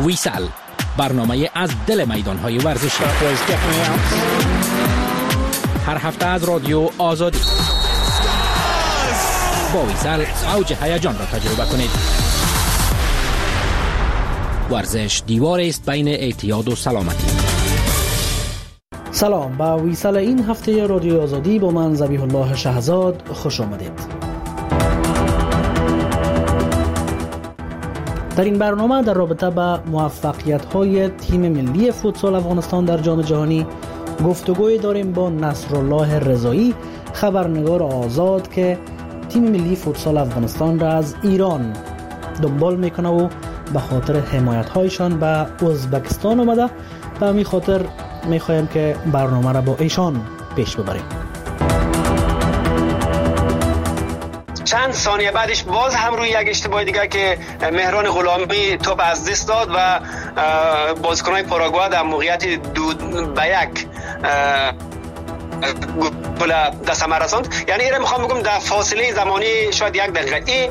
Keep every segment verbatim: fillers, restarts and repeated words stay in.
ویسال، برنامه از دل میدان‌های ورزشی. هر هفته از رادیو آزادی. با ویسال اوج هیجان را تجربه کنید. ورزش دیوار است بین اعتیاد و سلامتی. سلام، با ویسال این هفته رادیو آزادی با من ذبیح الله شهزاد خوش آمدید. در این برنامه در رابطه با موفقیت‌های تیم ملی فوتسال افغانستان در جام جهانی گفتگوی داریم با نصرالله رضایی، خبرنگار آزاد که تیم ملی فوتسال افغانستان را از ایران دنبال میکنه و به خاطر حمایت‌هایشان به ازبکستان آمده و همین خاطر میخوایم که برنامه را با ایشان پیش ببریم. چند ثانیه بعدش باز هم روی یک اشتباه دیگه که مهران غلامی توپ از دست داد و بازیکن‌های پاراگوئه در موقعیت دو به یک گل دست ثمر رساند. یعنی اینو میخوام بگم در فاصله زمانی شاید یک دقیقه. ای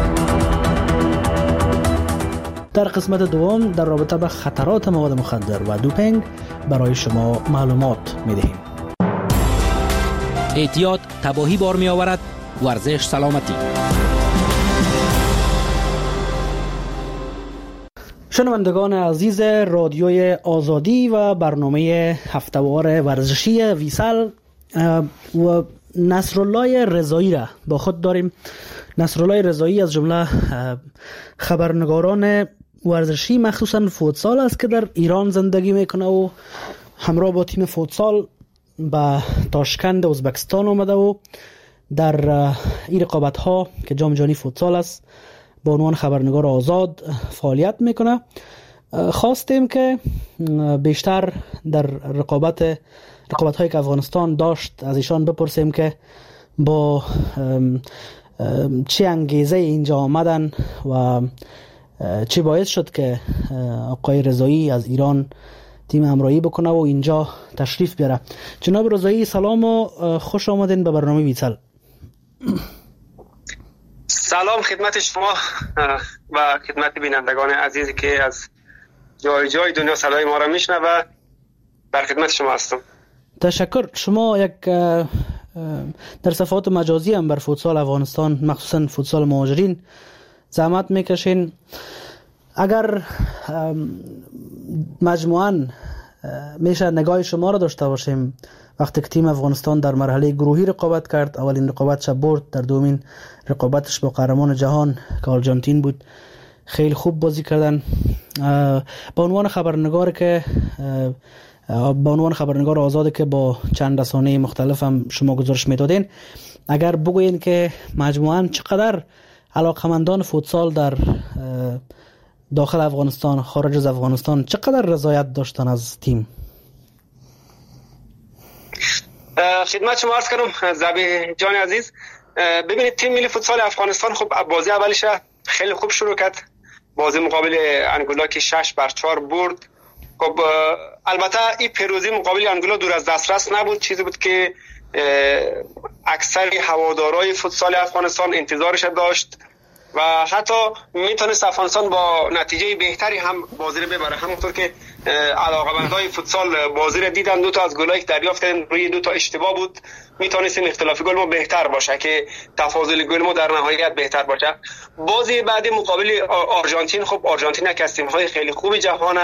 در قسمت دوم در رابطه با خطرات مواد مخدر و دوپینگ برای شما معلومات میدهیم. اعتیاد تباهی بار می آورد، ورزش سلامتی. شنوندگان عزیز رادیوی آزادی و برنامه هفته‌وار ورزشی ویسال و نصرالله رضایی را با خود داریم. نصرالله رضایی از جمله خبرنگاران ورزشی مخصوصا فوتسال است که در ایران زندگی میکنه و همراه با تیم فوتسال به تاشکند ازبکستان آمده و در این رقابت ها که جام جهانی فوتسال است با عنوان خبرنگار آزاد فعالیت میکنه. خواستیم که بیشتر در رقابت رقابت هایی که افغانستان داشت از ایشان بپرسیم که با چه انگیزه اینجا آمدن و چه باعث شد که آقای رضایی از ایران تیم همراهی بکنه و اینجا تشریف بیاره. جناب رضایی سلام و خوش آمدین به برنامه ویسال. سلام خدمت شما و خدمت بینندگان عزیزی که از جای جای دنیا صدای ما را میشنوه و در خدمت شما هستم. تشکر. شما یک در صفحات مجازی هم بر فوتسال افغانستان مخصوصا فوتسال مهاجرین زحمت میکشین. اگر مجموعاً میشه نگاه شما را داشته باشیم وقتی که تیم افغانستان در مرحله گروهی رقابت کرد، اولین رقابتش برد، در دومین رقابتش با قهرمان جهان که آرژانتین بود خیلی خوب بازی کردن. با عنوان خبرنگار که با عنوان خبرنگار آزاد که با چند رسانه مختلف هم شما گزارش میدادین، اگر بگوین که مجموعاً چقدر علاقمندان فوتسال در داخل افغانستان، خارج از افغانستان چقدر رضایت داشتن از تیم؟ خدمت شما عرض کنم ذبیح جان عزیز. ببینید تیم ملی فوتسال افغانستان خب بازی اولش خیلی خوب شروع کرد، بازی مقابل انگولا که شش بر چهار برد. خب البته این پیروزی مقابل انگولا دور از دسترس نبود، چیزی بود که اکثر هوادارهای فوتسال افغانستان انتظارش داشت و حتی میتونست افغانستان با نتیجه بهتری هم بازی رو ببره. همونطور که علاقه‌مندای فوتسال بازی رو دیدن، دو تا از گلایی که دریافت کردن روی دو تا اشتباه بود، میتونست این اختلاف گل ما بهتر باشه که تفاضل گل ما در نهایت بهتر باشه. بازی بعدی مقابل آرژانتین، خب آرژانتین یک از تیم‌های خیلی خوب جهانه،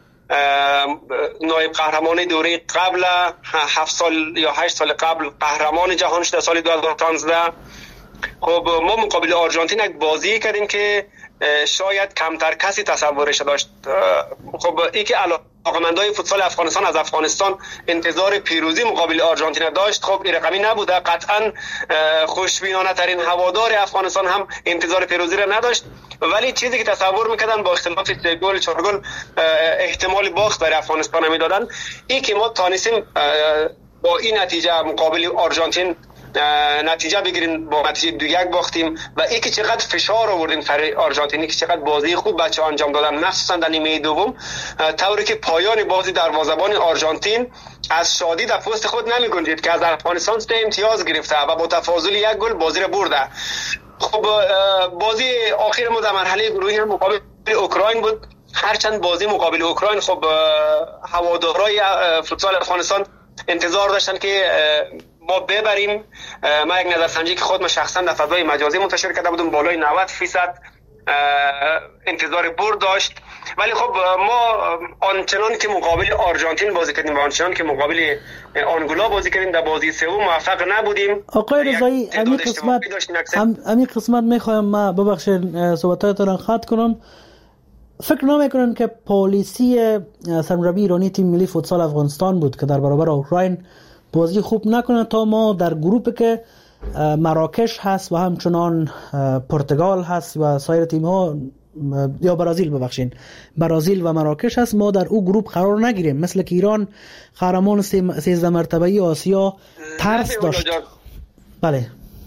نایب قهرمان دوره قبل هفت سال یا هشت سال قبل قهرمان جهان شده سال دو هزار و پانزده. خب ما مقابل آرژانتین یک بازی کردیم که شاید کمتر کسی تصورش داشت. خب این که علاقه‌مندای فوتسال افغانستان از افغانستان انتظار پیروزی مقابل آرژانتین داشت، خب این رقمی نبوده. قطعا خوشبینانه ترین هوادار افغانستان هم انتظار پیروزی را نداشت، ولی چیزی که تصور میکردن با اختلاف گل چهار گل احتمال باخت برای افغانستان میدادن، این که ما تانستیم با این نتیجه مقابل آرژانتین نتیجه بگیریم، با نتیجه دو یک باختیم و ای که چقدر فشار آوردیم سر آرژانتین، که چقدر بازی خوب بچه‌ها انجام دادن مخصوصا در نیمه دوم، طوری که پایان بازی دروازه‌بان آرژانتین از شادی در پست خود نمی‌گنجید که از افغانستان سه امتیاز گرفته و با تفاضل یک گل بازی را برده. خب بازی آخر ما در مرحله گروهی مقابل اوکراین بود. هرچند بازی مقابل اوکراین خب هوادارهای فوتسال افغانستان انتظار داشتن که ما ببریم. من یک نظرسنجی که خودم شخصا در فضای مجازی منتشر کرده بودم بالای نود فیصد انتظار برد داشت، ولی خب ما آنچنان که مقابل آرژانتین بازی کردیم و آنچنان که مقابل آنگولا بازی کردیم در بازی سوم موفق نبودیم. آقای رضایی امی قسمت امی قسمت میخوایم ما ببخشید صحبتاتون را قطع کنم. فکر نمیکنن که پالیسی سرمربی ایرانی تیم ملی فوتسال افغانستان بود که در برابر اوکراین بازی خوب نکنه تا ما در گروپی که مراکش هست و همچنان پرتغال هست و سایر تیم ها یا برازیل ببخشین برازیل و مراکش هست، ما در او گروپ قرار نگیریم، مثل که ایران قهرمان سیزده مرتبه آسیا ترس داشت. بله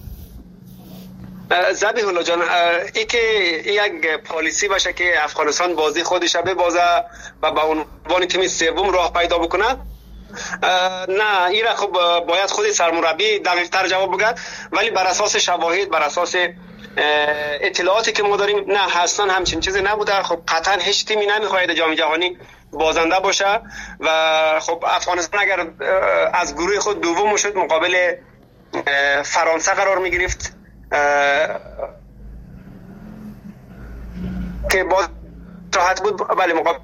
ذبیح الله جان، ای که یک پالیسی باشه که افغانستان بازی خودش ببازه و به عنوان تیم سوم راه پیدا بکنه، نه این را خب باید خود سرمربی دقیق تر جواب بگه، ولی بر اساس شواهد بر اساس اطلاعاتی که ما داریم نه اصلا همچین چیزی نبوده. خب قطعا هیچ تیمی نمیخواهد جام جهانی بازنده باشه و خب افغانستان اگر از گروه خود دوم شد مقابل فرانسه قرار میگرفت که باز راحت بود، ولی مقابل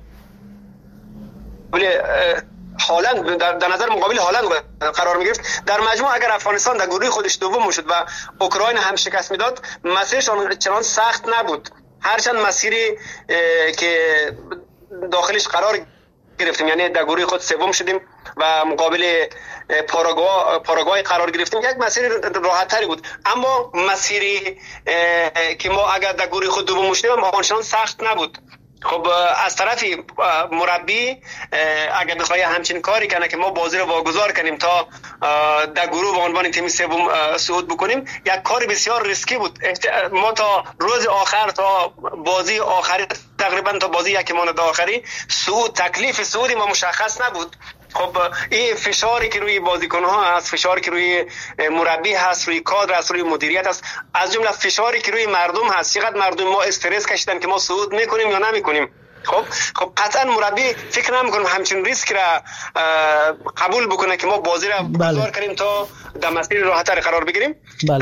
هالند در نظر مقابل هالند قرار میگرفت. در مجموع اگر افغانستان در گروه خودش دوم شد و اوکراین هم شکست میداد مسیرش چنان سخت نبود، هرچند مسیری که داخلش قرار گرفتیم یعنی در گروه خود سوم شدیم و مقابل پاراگوای پاراگوای قرار گرفتیم یک مسیر راحت تری بود، اما مسیری که ما اگر در گروه خود دوم شدیم آنچنان سخت نبود. خب از طرفی مربی اگر بخواد همچین کاری کنه که ما بازی رو واگذار کنیم تا در گروه به عنوان تیم سوم صعود بکنیم، یک کار بسیار ریسکی بود. ما تا روز آخر تا بازی آخری تقریبا تا بازی یک مانده آخری صعود تکلیف صعودی ما مشخص نبود. خب این فشاری که روی بازیکن‌ها هست، فشاری که روی مربی هست، روی کادر هست، روی مدیریت هست، از جمله فشاری که روی مردم هست، چقدر مردم ما استرس کشیدن که ما صعود میکنیم یا نمیکنیم. خب خب قطعا مربی فکر نمیکنم همچین ریسک را قبول بکنه که ما بازی را گذار کنیم تا در مسیر راحت‌تر قرار بگیریم. بله.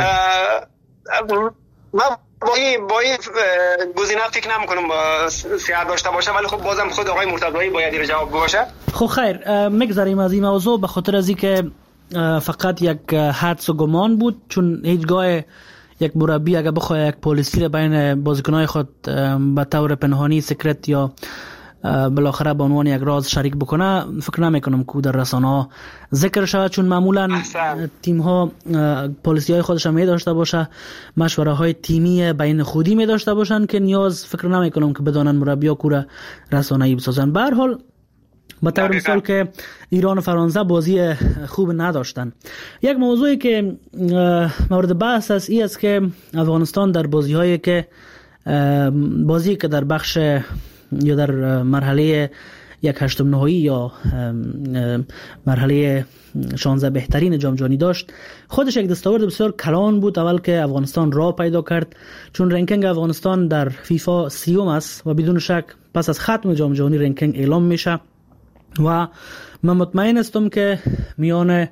ما با این با این گزینه فکر نمی‌کنم صحت داشته باشه، ولی خب بازم خود آقای مرتضایی باید این جواب باشه. خب خیر میگذاریم از این موضوع به خاطر از اینکه فقط یک حدس و گمان بود، چون هیچگاه یک مربی اگر بخواد یک پالیسی را بین بازیکن‌های خود به طور پنهانی سکرت یا بالاخره به عنوان یک راز شریک بکنه، فکر نمیکنم که در رسانه‌ها ذکر شود، چون معمولا تیم ها پالیسی های خودش می داشته باشه، مشوره های تیمی بین خودی می داشته باشن که نیاز فکر نمیکنم که بدانن مربی ها کوره رسانه‌ای بسازن. به هر حال به طور مثال که ایران و فرانسه بازی خوب نداشتن. یک موضوعی که مورد بحث است این است که افغانستان در بازی هایی که بازی که در بخش یا در مرحله یک هشتم نهایی یا مرحله شانزده بهترین جام جهانی داشت، خودش یک دستاورد بسیار کلان بود. اول که افغانستان راه پیدا کرد، چون رنکینگ افغانستان در فیفا سیوم است و بدون شک پس از ختم جام جهانی رنکینگ اعلام میشه و من مطمئن هستم که میان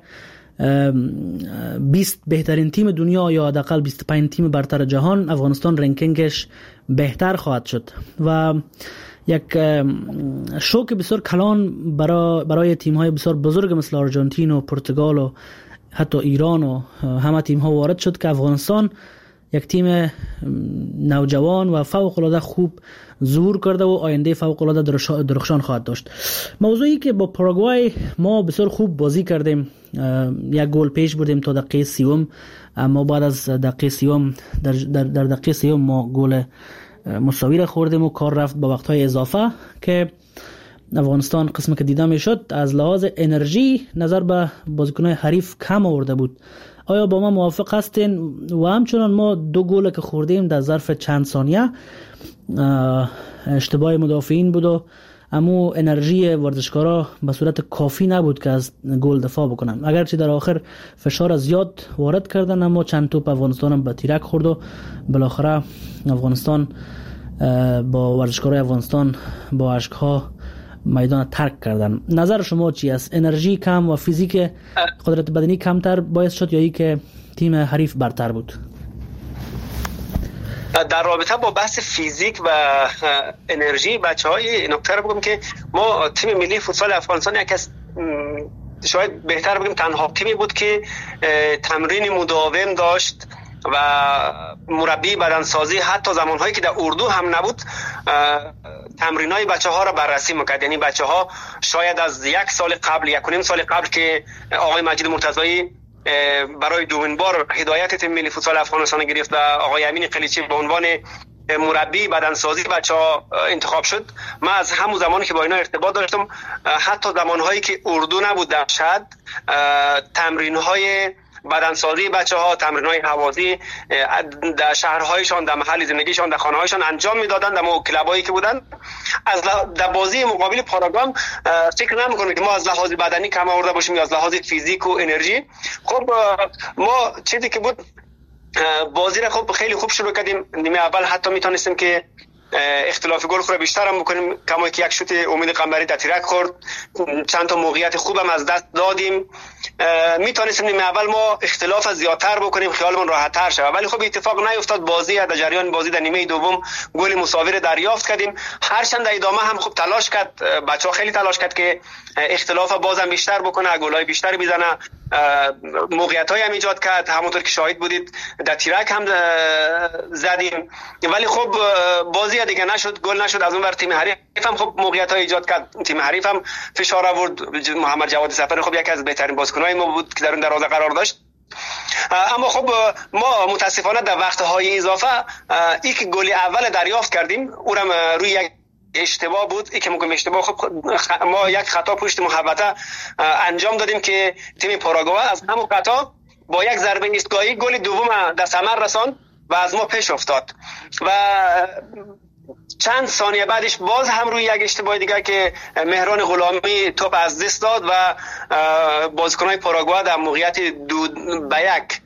بیست بهترین تیم دنیا یا حداقل بیست و پنج تیم برتر جهان افغانستان رنکینگش بهتر خواهد شد و یک شوک بسیار کلان برای برای تیم های بسیار بزرگ مثل آرژانتین و پرتغال و حتی ایران و همه تیم ها وارد شد که افغانستان یک تیم نوجوان و فوق العاده خوب ظهور کرده و آینده فوق العاده درخشان خواهد داشت. موضوعی که با پاراگوای ما بسیار خوب بازی کردیم، یک گل پیش بودیم تا دقیقه سیوم، اما بعد از دقیقه سیوم در در, در دقیقه سیوم ما گل مساوی را خوردیم و کار رفت با وقت‌های اضافه که افغانستان قسمی که دیده میشد از لحاظ انرژی نظر به بازیکن‌های حریف کم آورده بود. آیا با ما موافق هستین؟ و همچنان ما دو گل که خوردیم در ظرف چند ثانیه اشتباه مدافعین بود و اما انرژی ورزشکارا به صورت کافی نبود که از گل دفاع بکنن. اگرچه در آخر فشار زیاد وارد کردن اما چند توپ افغانستان هم به تیرک خورد و بالاخره افغانستان با ورزشکارای افغانستان با اشک‌ها میدان ترک کردن. نظر شما چی است؟ انرژی کم و فیزیک قدرت بدنی کمتر باعث شد یا ای که تیم حریف برتر بود؟ در رابطه با بحث فیزیک و انرژی بچه‌های نکته رو بگم که ما تیم ملی فوتبال افغانستان یک از شاید بهتر بگیم تنها تیمی بود که تمرین مداوم داشت و مربی بدنسازی حتی زمانهایی که در اردو هم نبود تمرینای بچه ها را بررسی میکرد. یعنی بچه ها شاید از یک سال قبل یک و نیم سال قبل که آقای مجید مرتضایی برای دومین بار هدایت تیم ملی فوتبال افغانستان گرفت و آقای امین قلیچی به عنوان مربی بدنسازی بچه‌ها انتخاب شد، من از همون زمانی که با اینا ارتباط داشتم حتی زمانهایی که اردو نبود در شهر تمرین‌های بدنسازی بچه‌ها، تمرین‌های هوازی در شهرهایشان، در محل زندگیشان، در خانه‌هایشان انجام می‌دادن. در کلابایی که بودن از در بازی مقابل پاراگام فکر نمی‌کنم که ما از لحاظ بدنی کم آورده باشیم یا از لحاظ فیزیک و انرژی. خب ما چیزی که بود بازی را خب خیلی خوب شروع کردیم. نیمه اول حتی میتونستیم که اختلاف گل خود بیشتر هم بکنیم، کما که یک شوت امید قنبری در تیرک خورد، چند تا موقعیت خوبم از دست دادیم، میتونستیم نیمه اول ما اختلاف زیادتر بکنیم، خیالمون راحت‌تر شه، ولی خب اتفاق نیفتاد. بازی در جریان بازی در نیمه دوم گل مساوی را دریافت کردیم. هرچند در ادامه هم خوب تلاش کرد، بچه‌ها خیلی تلاش کرد که اختلاف بازم بیشتر بکنه، گل‌های بیشتری بزنه، موقعیت‌های هم ایجاد کرد، همونطور که شاهد بودید در تیرک هم زدیم، ولی خب بازی دیگه نشد، گل نشد. از اون ور تیم حریف هم خب موقعیت‌های ایجاد کرد، تیم حریف هم فشار آورد. محمد جواد سفری خب یکی از بهترین بازیکن‌های ما بود که در اون دروازه قرار داشت. اما خب ما متاسفانه در وقت‌های اضافه ای که گل اول دریافت کردیم اونم روی یک اشتباه بود. ای که میگم اشتباه، خب ما یک خطا پشت محوطه انجام دادیم که تیم پاراگوئه از همون خطا با یک ضربه ایستگاهی گل دوم در ثمر رساند و از ما پیش افتاد و چند ثانیه بعدش باز هم روی یک اشتباه دیگر که مهران غلامی توپ از دست داد و بازیکن‌های پاراگوئه در موقعیت دو به یک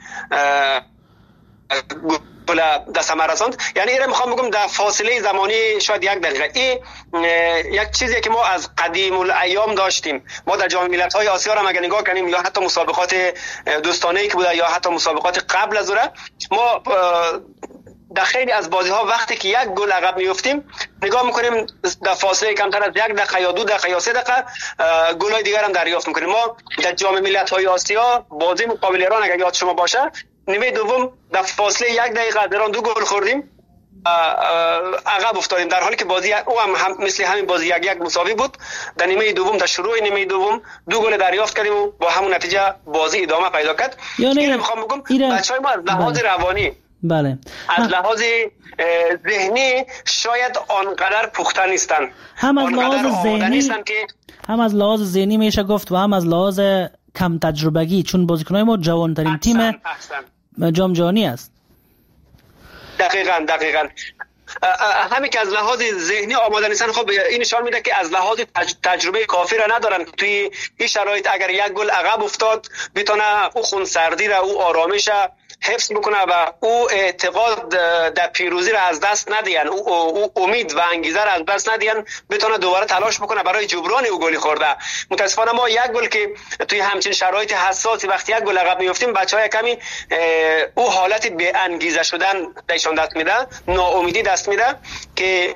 گل در ثمر رساند. یعنی اینو میخوام بگم در فاصله زمانی شاید یک دقیقه ای یک چیزی که ما از قدیم الایام داشتیم. ما در جام ملت‌های آسیا را اگه نگاه کنیم یا حتی مسابقات دوستانه‌ای که بوده یا حتی مسابقات قبل از اون، ما در خیلی از بازی ها وقتی که یک گل عقب میافتیم نگاه میکنیم در فاصله کمتر از یک دقیقه یا دو دقیقه یا سه دقیقه گل های دیگر هم دریافت میکنیم. ما در جام ملت‌های آسیا بازی مقابل ایران اگر یاد شما باشه نیمه دوم در فاصله یک دقیقه از ایران دو گل خوردیم، عقب افتادیم، در حالی که بازی او هم, هم مثل همین بازی یک یک مساوی بود. در نیمه دوم در شروع نیمه دوم دو گل دریافت کردیم و با همون نتیجه بازی ادامه پیدا کرد. یعنی اینو میخوام بگم بچهای ما از لحاظ روانی بله از لحاظ ذهنی شاید آنقدر پخته نیستن، هم از لحاظ ذهنی که هم از لحاظ ذهنی میشه گفت و هم از لحاظ کم تجربگی، چون بازیکنای ما جوانترین تیم جام جهانی است. دقیقاً دقیقاً همین که از لحاظ ذهنی آماده نیستن. خب این نشان میده که از لحاظ تجربه کافی را ندارن توی این شرایط. اگر یک گل عقب افتاد بتونه او خونسردی را، او آرامش حفظ بکنه و او اعتقاد در پیروزی را از دست ندین، او, او امید و انگیزه را از دست ندین، بتونه دوباره تلاش بکنه برای جبران او گلی خورده. متاسفانه ما یک گل که توی همچین شرایط حساسی وقتی یک گل عقب میافتیم بچهای کمی او حالت بی انگیزه شدن دایشان دست میده، ناامیدی دست میده که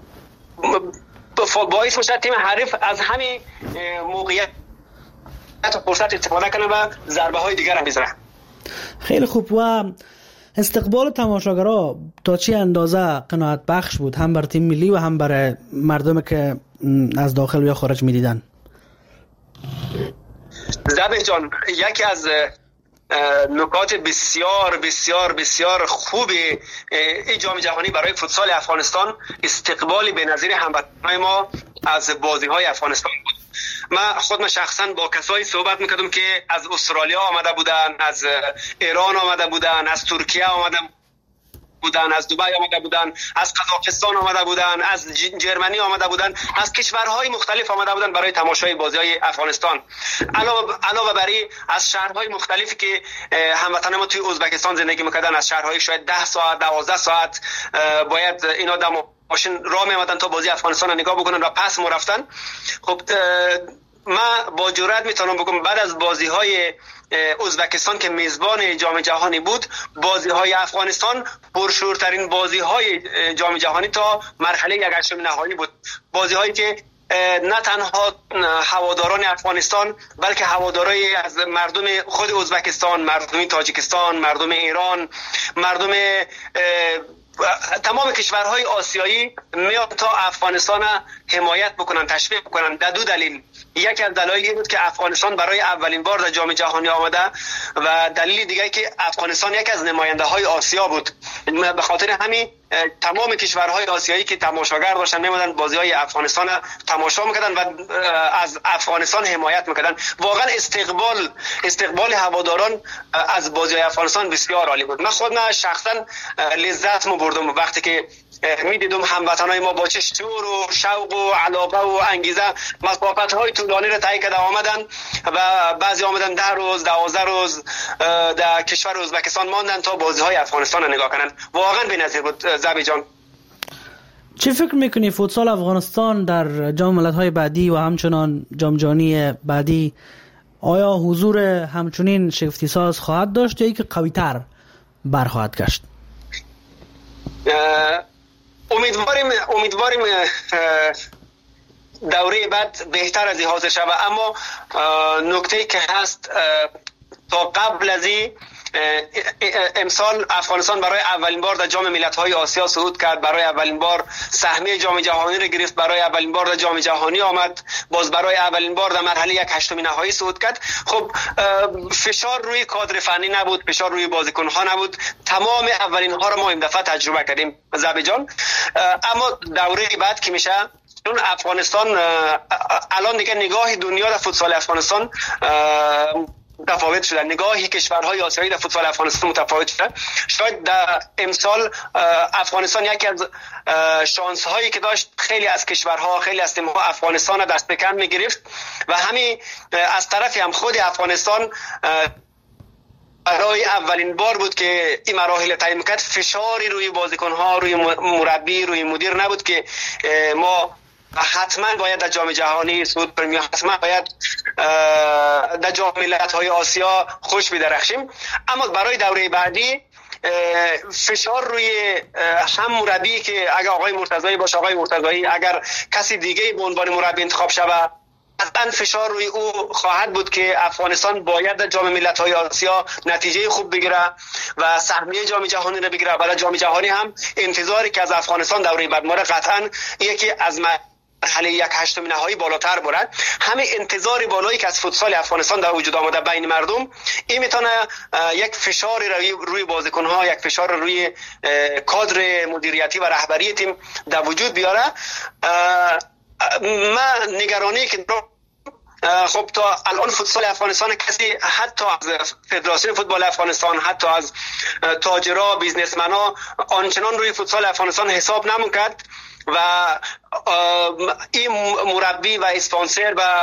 باعث میشه تیم حریف از همین موقعیت فرصت استفاده کنه و ضربه های دیگر هم بزنه. خیلی خوب. و استقبال تماشاگرها تا چه اندازه قناعت بخش بود، هم بر تیم ملی و هم برای مردم که از داخل و یا خارج میدیدن؟ زبه جان، یکی از نکات بسیار بسیار بسیار خوب این جام جهانی برای فوتسال افغانستان استقبالی به نظیر هموطنان ما از بازی‌های افغانستان بود. من خودم شخصا با کسایی صحبت میکردم که از استرالیا آمده بودن، از ایران آمده بودن، از ترکیه آمده بودن، از دبی آمده بودن، از قزاقستان آمده بودن، از جرمنی آمده بودن، از کشورهای مختلف آمده بودن برای تماشای بازی‌های افغانستان. علاوه علاوه بر از شهرهای مختلفی که هموطنان ما توی ازبکستان زندگی میکردن، از شهرهای شاید ده ساعت دوازده ساعت باید اینا در ماشین راه می‌آمدن تا بازی افغانستان رو نگاه بکنن و پس ما رفتن. خب من با جرئت میتونم بگم بعد از بازی‌های ازبکستان که میزبان جام جهانی بود، بازی‌های افغانستان پرشورترین بازی‌های جام جهانی تا مرحله یک هشتم نهایی بود. بازی‌هایی که نه تنها هواداران افغانستان بلکه هوادارای از مردم خود ازبکستان، مردم تاجیکستان، مردم ایران، مردم تمام کشورهای آسیایی میان تا افغانستان حمایت بکنن، تشویق بکنن. در دو دلیل. یکی از دلایل این بود که افغانستان برای اولین بار در جام جهانی آمده و دلیل دیگه که افغانستان یکی از نماینده های آسیا بود. به خاطر همین تمام کشورهای آسیایی که تماشاگر داشتن میمدن بازی های افغانستان تماشا میکردن و از افغانستان حمایت میکردن. واقعا استقبال استقبال هواداران از بازی های افغانستان بسیار عالی بود. من خودم شخصا لذت می بردم وقتی که میدیدم هموطنای ما با چه شور و شوق و علاقه و انگیزه مسافت های طولانی را طی کرده آمدن و بعضی آمدن ده روز دوازده روز در کشور ازبکستان ماندن تا بازی های افغانستان را نگاه کنن. واقعا بی‌نظیر بود. زبی جان، چی فکر میکنی فوتسال افغانستان در جام ملت‌های بعدی و همچنان جام جهانی بعدی آیا حضور همچنین شگفتی ساز خواهد داشت یا اینکه قوی‌تر برخواهد گشت؟ امیدواریم امیدواریم دوره بعد بهتر از این حاضر شود، اما نکته که هست تا قبل از این امسال افغانستان برای اولین بار در جام ملت‌های آسیا صعود کرد، برای اولین بار سهمیه جام جهانی را گرفت، برای اولین بار در جام جهانی آمد، باز برای اولین بار در مرحله یک هشتم نهایی صعود کرد. خب فشار روی کادر فنی نبود، فشار روی بازیکن‌ها نبود، تمام اولین ها را ما این دفعه تجربه کردیم زبی جان. اما دوره بعد که میشه، چون افغانستان الان دیگه نگاه دنیا در فوتسال افغانستان متفاوت شده، نگاهی کشورهای آسیایی در فوتبال افغانستان متفاوت شده. شاید در امسال افغانستان یکی از شانس هایی که داشت، خیلی از کشورها، خیلی از تیم‌ها افغانستان دست به کم می‌گرفت و همین از طرفی هم خود افغانستان برای اولین بار بود که این مراحل طی می‌کرد. فشاری روی بازیکن‌ها، روی مربی، روی مدیر نبود که ما حتما باید در جام جهانی صعود کنیم یا حتما باید در جام ملت‌های آسیا خوش بدرخشیم. اما برای دوره بعدی فشار روی هم مربی که اگر آقای مرتضایی باشه، آقای مرتضایی اگر کسی دیگه به عنوان مربی انتخاب شود، قطعا فشار روی او خواهد بود که افغانستان باید در جام ملت‌های آسیا نتیجه خوب بگیره و سهمیه جام جهانی را بگیره. برای جام جهانی هم انتظاری که از افغانستان دوره بعد ما قطعا یکی از مرحله یک هشتم نهایی بالاتر برد. همه انتظار بالایی که از فوتسال افغانستان در وجود آمده بین مردم، این میتونه یک فشار روی روی بازیکن‌ها، یک فشار روی کادر مدیریتی و رهبری تیم در وجود بیاره. من نگرانی که خب تا الان فوتسال افغانستان کسی حتی از فدراسیون فوتبال افغانستان، حتی از تاجرها، بیزنسمن‌ها آنچنان روی فوتسال افغانستان حساب نمی‌کرد و این مربی و اسپانسر و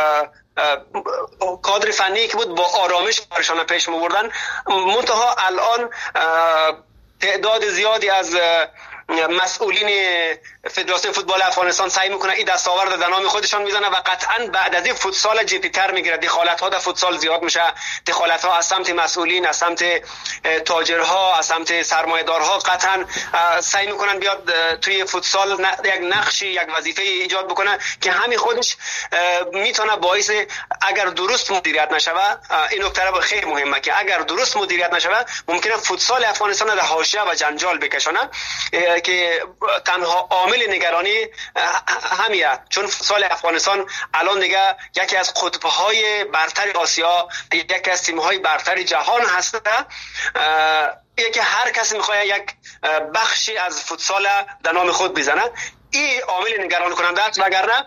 کادر فنی که بود با آرامش کارشان پیش می‌بردن. منتها الان تعداد زیادی از مسئولین فدراسیون فوتبال افغانستان سعی میکنن این دستاورد در نام خودشان میزنن و قطعا بعد از این فوتسال جدی تر میگیره. دخالت ها در فوتسال زیاد میشه، دخالت ها از سمت مسئولین، از سمت تاجرها، از سمت سرمایه‌دارها قطعا سعی میکنن بیاد توی فوتسال یک نقشی، یک وظیفه ایجاد بکنه که همین خودش میتونه باعث اگر درست مدیریت نشوه، این نکته خیلی مهمه که اگر درست مدیریت نشوه ممکنه فوتسال افغانستان در حاشیه و جنجال بکشونه که تنها عامل نگرانی همیه. چون فوتسال افغانستان الان دیگه یکی از قطب‌های برتر آسیا، یکی از تیم‌های برتر جهان هست، یکی هر کسی می‌خواد یک بخشی از فوتسال در نام خود بزنه. این عامل نگران کننده است. وگرنه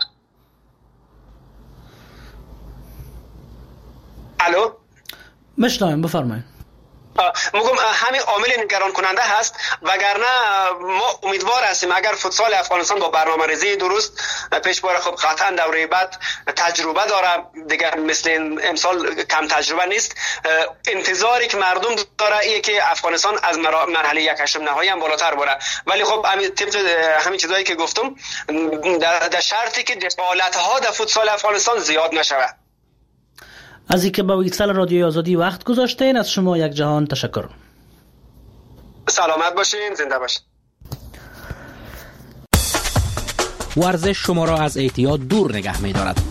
الو مشنویم، بفرمایید. میگم همین عامل نگران کننده هست، وگرنه ما امیدوار هستیم اگر فوتسال افغانستان با برنامه‌ریزی درست پیش بره، خب قطعا دوره بعد تجربه داره دیگه، مثل امسال کم تجربه نیست. انتظاری که مردم داره اینه که افغانستان از مرحله یک هشتم نهایی هم بالاتر بره، ولی خب همین طبق همین چیزایی که گفتم در شرطی که دخالت ها در فوتسال افغانستان زیاد نشود. از اینکه با ویسال رادیوی آزادی وقت گذاشتین، از شما یک جهان تشکر. سلامت باشین، زنده باشین. ورزش شما را از اعتیاد دور نگه می دارد.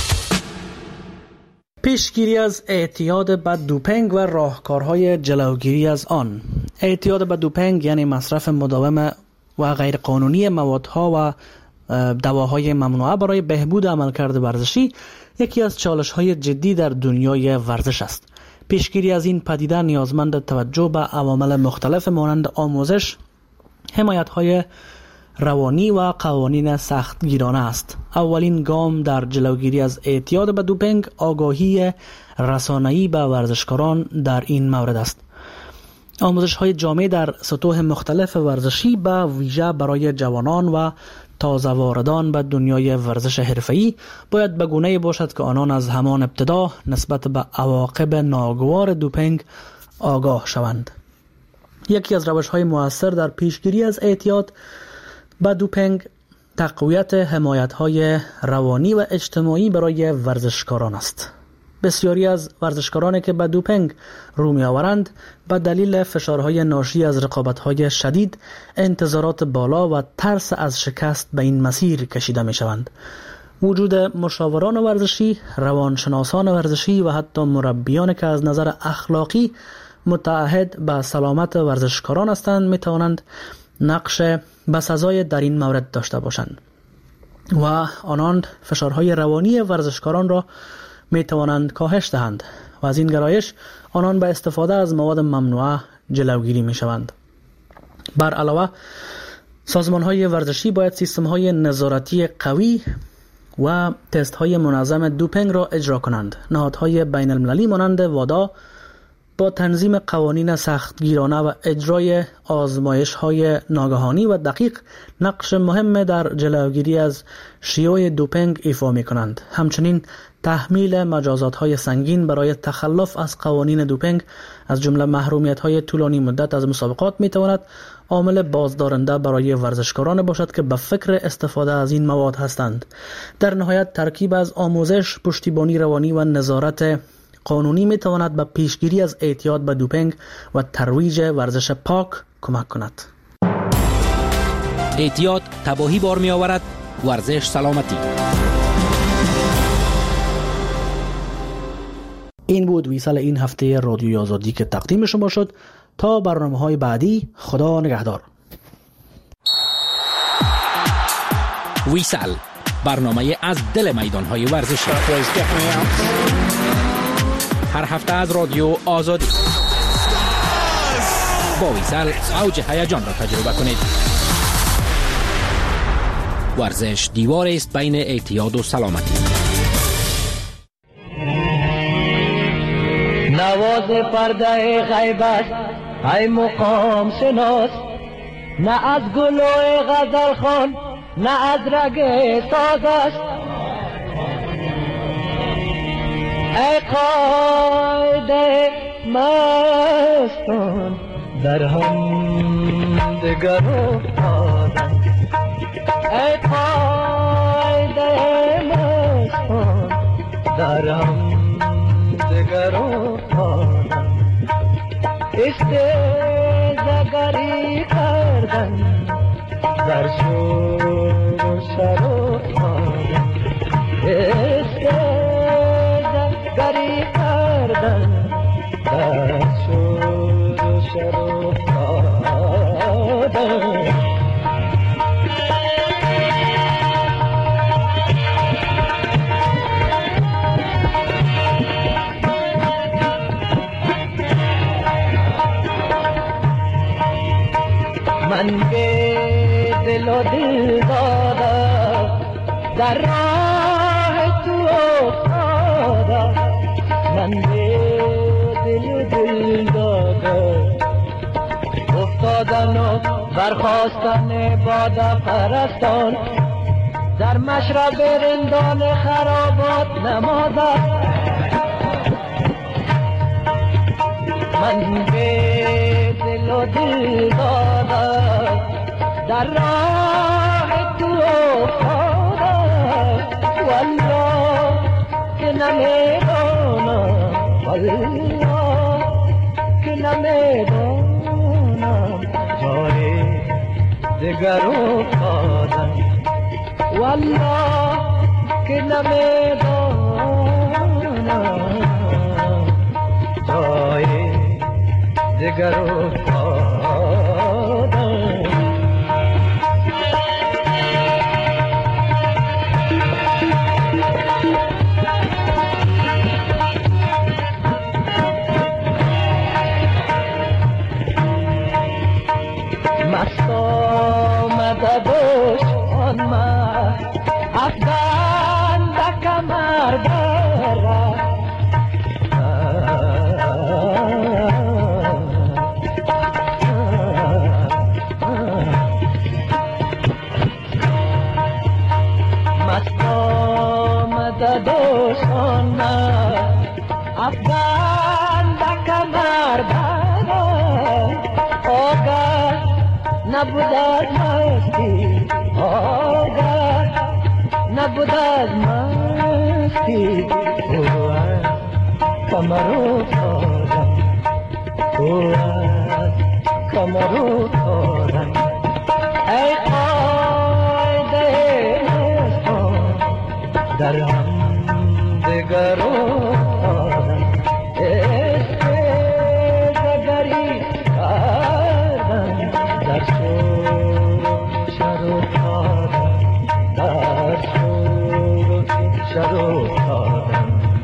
پیشگیری از اعتیاد به دوپینگ و راهکارهای جلوگیری از آن. اعتیاد به دوپینگ یعنی مصرف مداوم و غیرقانونی موادها و دواهای ممنوعه برای بهبود عملکرد ورزشی یکی از چالش‌های جدی در دنیای ورزش است. پیشگیری از این پدیده نیازمند توجه به عوامل مختلف مانند آموزش، حمایت‌های روانی و قوانین سختگیرانه است. اولین گام در جلوگیری از اعتیاد به دوپینگ آگاهی رسانه‌ای به ورزشکاران در این مورد است. آموزش‌های جامع در سطوح مختلف ورزشی به ویژه برای جوانان و تازه واردان به دنیای ورزش حرفه‌ای باید به گونه‌ای باشد که آنان از همان ابتدا نسبت به عواقب ناگوار دوپینگ آگاه شوند. یکی از روش‌های مؤثر در پیشگیری از اعتیاد به دوپینگ تقویت حمایت‌های روانی و اجتماعی برای ورزشکاران است. بسیاری از ورزشکارانی که به دوپینگ رو می‌آورند به دلیل فشارهای ناشی از رقابت‌های شدید، انتظارات بالا و ترس از شکست به این مسیر کشیده می‌شوند. وجود مشاوران ورزشی، روانشناسان ورزشی و حتی مربیان که از نظر اخلاقی متعهد به سلامت ورزشکاران هستند می‌توانند نقش بسزای در این مورد داشته باشند و آنان فشارهای روانی ورزشکاران را می توانند کاهش دهند و از این گرایش آنان به استفاده از مواد ممنوعه جلوگیری می شوند. بر علاوه سازمان های ورزشی باید سیستم های نظارتی قوی و تست های منظم دوپینگ را اجرا کنند. نهادهای بین المللی مانند وادا با تنظیم قوانین سختگیرانه و اجرای آزمایش های ناگهانی و دقیق نقش مهم در جلوگیری از شیوع دوپینگ ایفا می کنند. همچنین تحمیل مجازات های سنگین برای تخلف از قوانین دوپینگ از جمله محرومیت های طولانی مدت از مسابقات می تواند عامل بازدارنده برای ورزشکاران باشد که به فکر استفاده از این مواد هستند. در نهایت ترکیب از آموزش، پشتیبانی روانی و نظارت قانونی می تواند به پیشگیری از اعتیاد به دوپینگ و ترویج ورزش پاک کمک کند. اعتیاد تباهی بار می آورد، ورزش سلامتی. این بود ویسال این هفته رادیوی آزادی که تقدیم شما شد. تا برنامه‌های بعدی، خدا نگهدار. ویسال، برنامه از دل میدان‌های ورزشی. هر هفته از رادیو آزادی. با ویسال اوج هیجان را تجربه کنید. ورزش دیواری است بین اعتیاد و سلامتی. نواز پرده غیب است ای مقام شناس، نه از گل و غزل خوان، نه از رگ ساز است. ای قاید مستان در هم دگر افتادند، ای قاید مستان در هم دگر افتادند. استیزگری کردن در شور و شر افتادند، استیزگری کردن در شور و شر افتادند. من به دل و دل دادم در راه تو افتادم، من به دل و دل دادم افتادن و برخواستن باده پرستان در مشرب رندان خرابات نماده من به دل و دل دادم در راه تو افتادم والله که نمیدانم والله که نمیدانم جای دگر افتادم والله که نمیدانم جای دگر افتادم مست آمده باش آن ماه افغان به کمر برد مست آمده باش آن ماه افغان به کمر برد آگاه نبود از مستی آگاه نبود از مستی او از کمر افتادم او از کمر افتادم ای قایده مستان در هم دگر افتادم عشق دگری کردم در شور افتادم در شور افتادم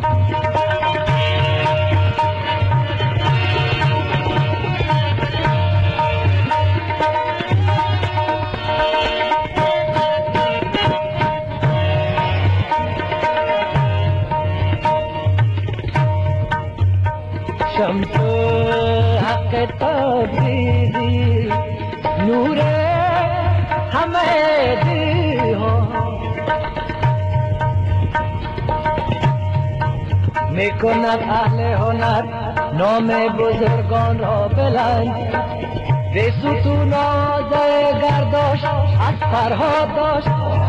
شمس حق تبریزی نور همه دلها میکند اهل هنر نام بزرگان را بلند به ستون آزای گرداش از فرهاد داشت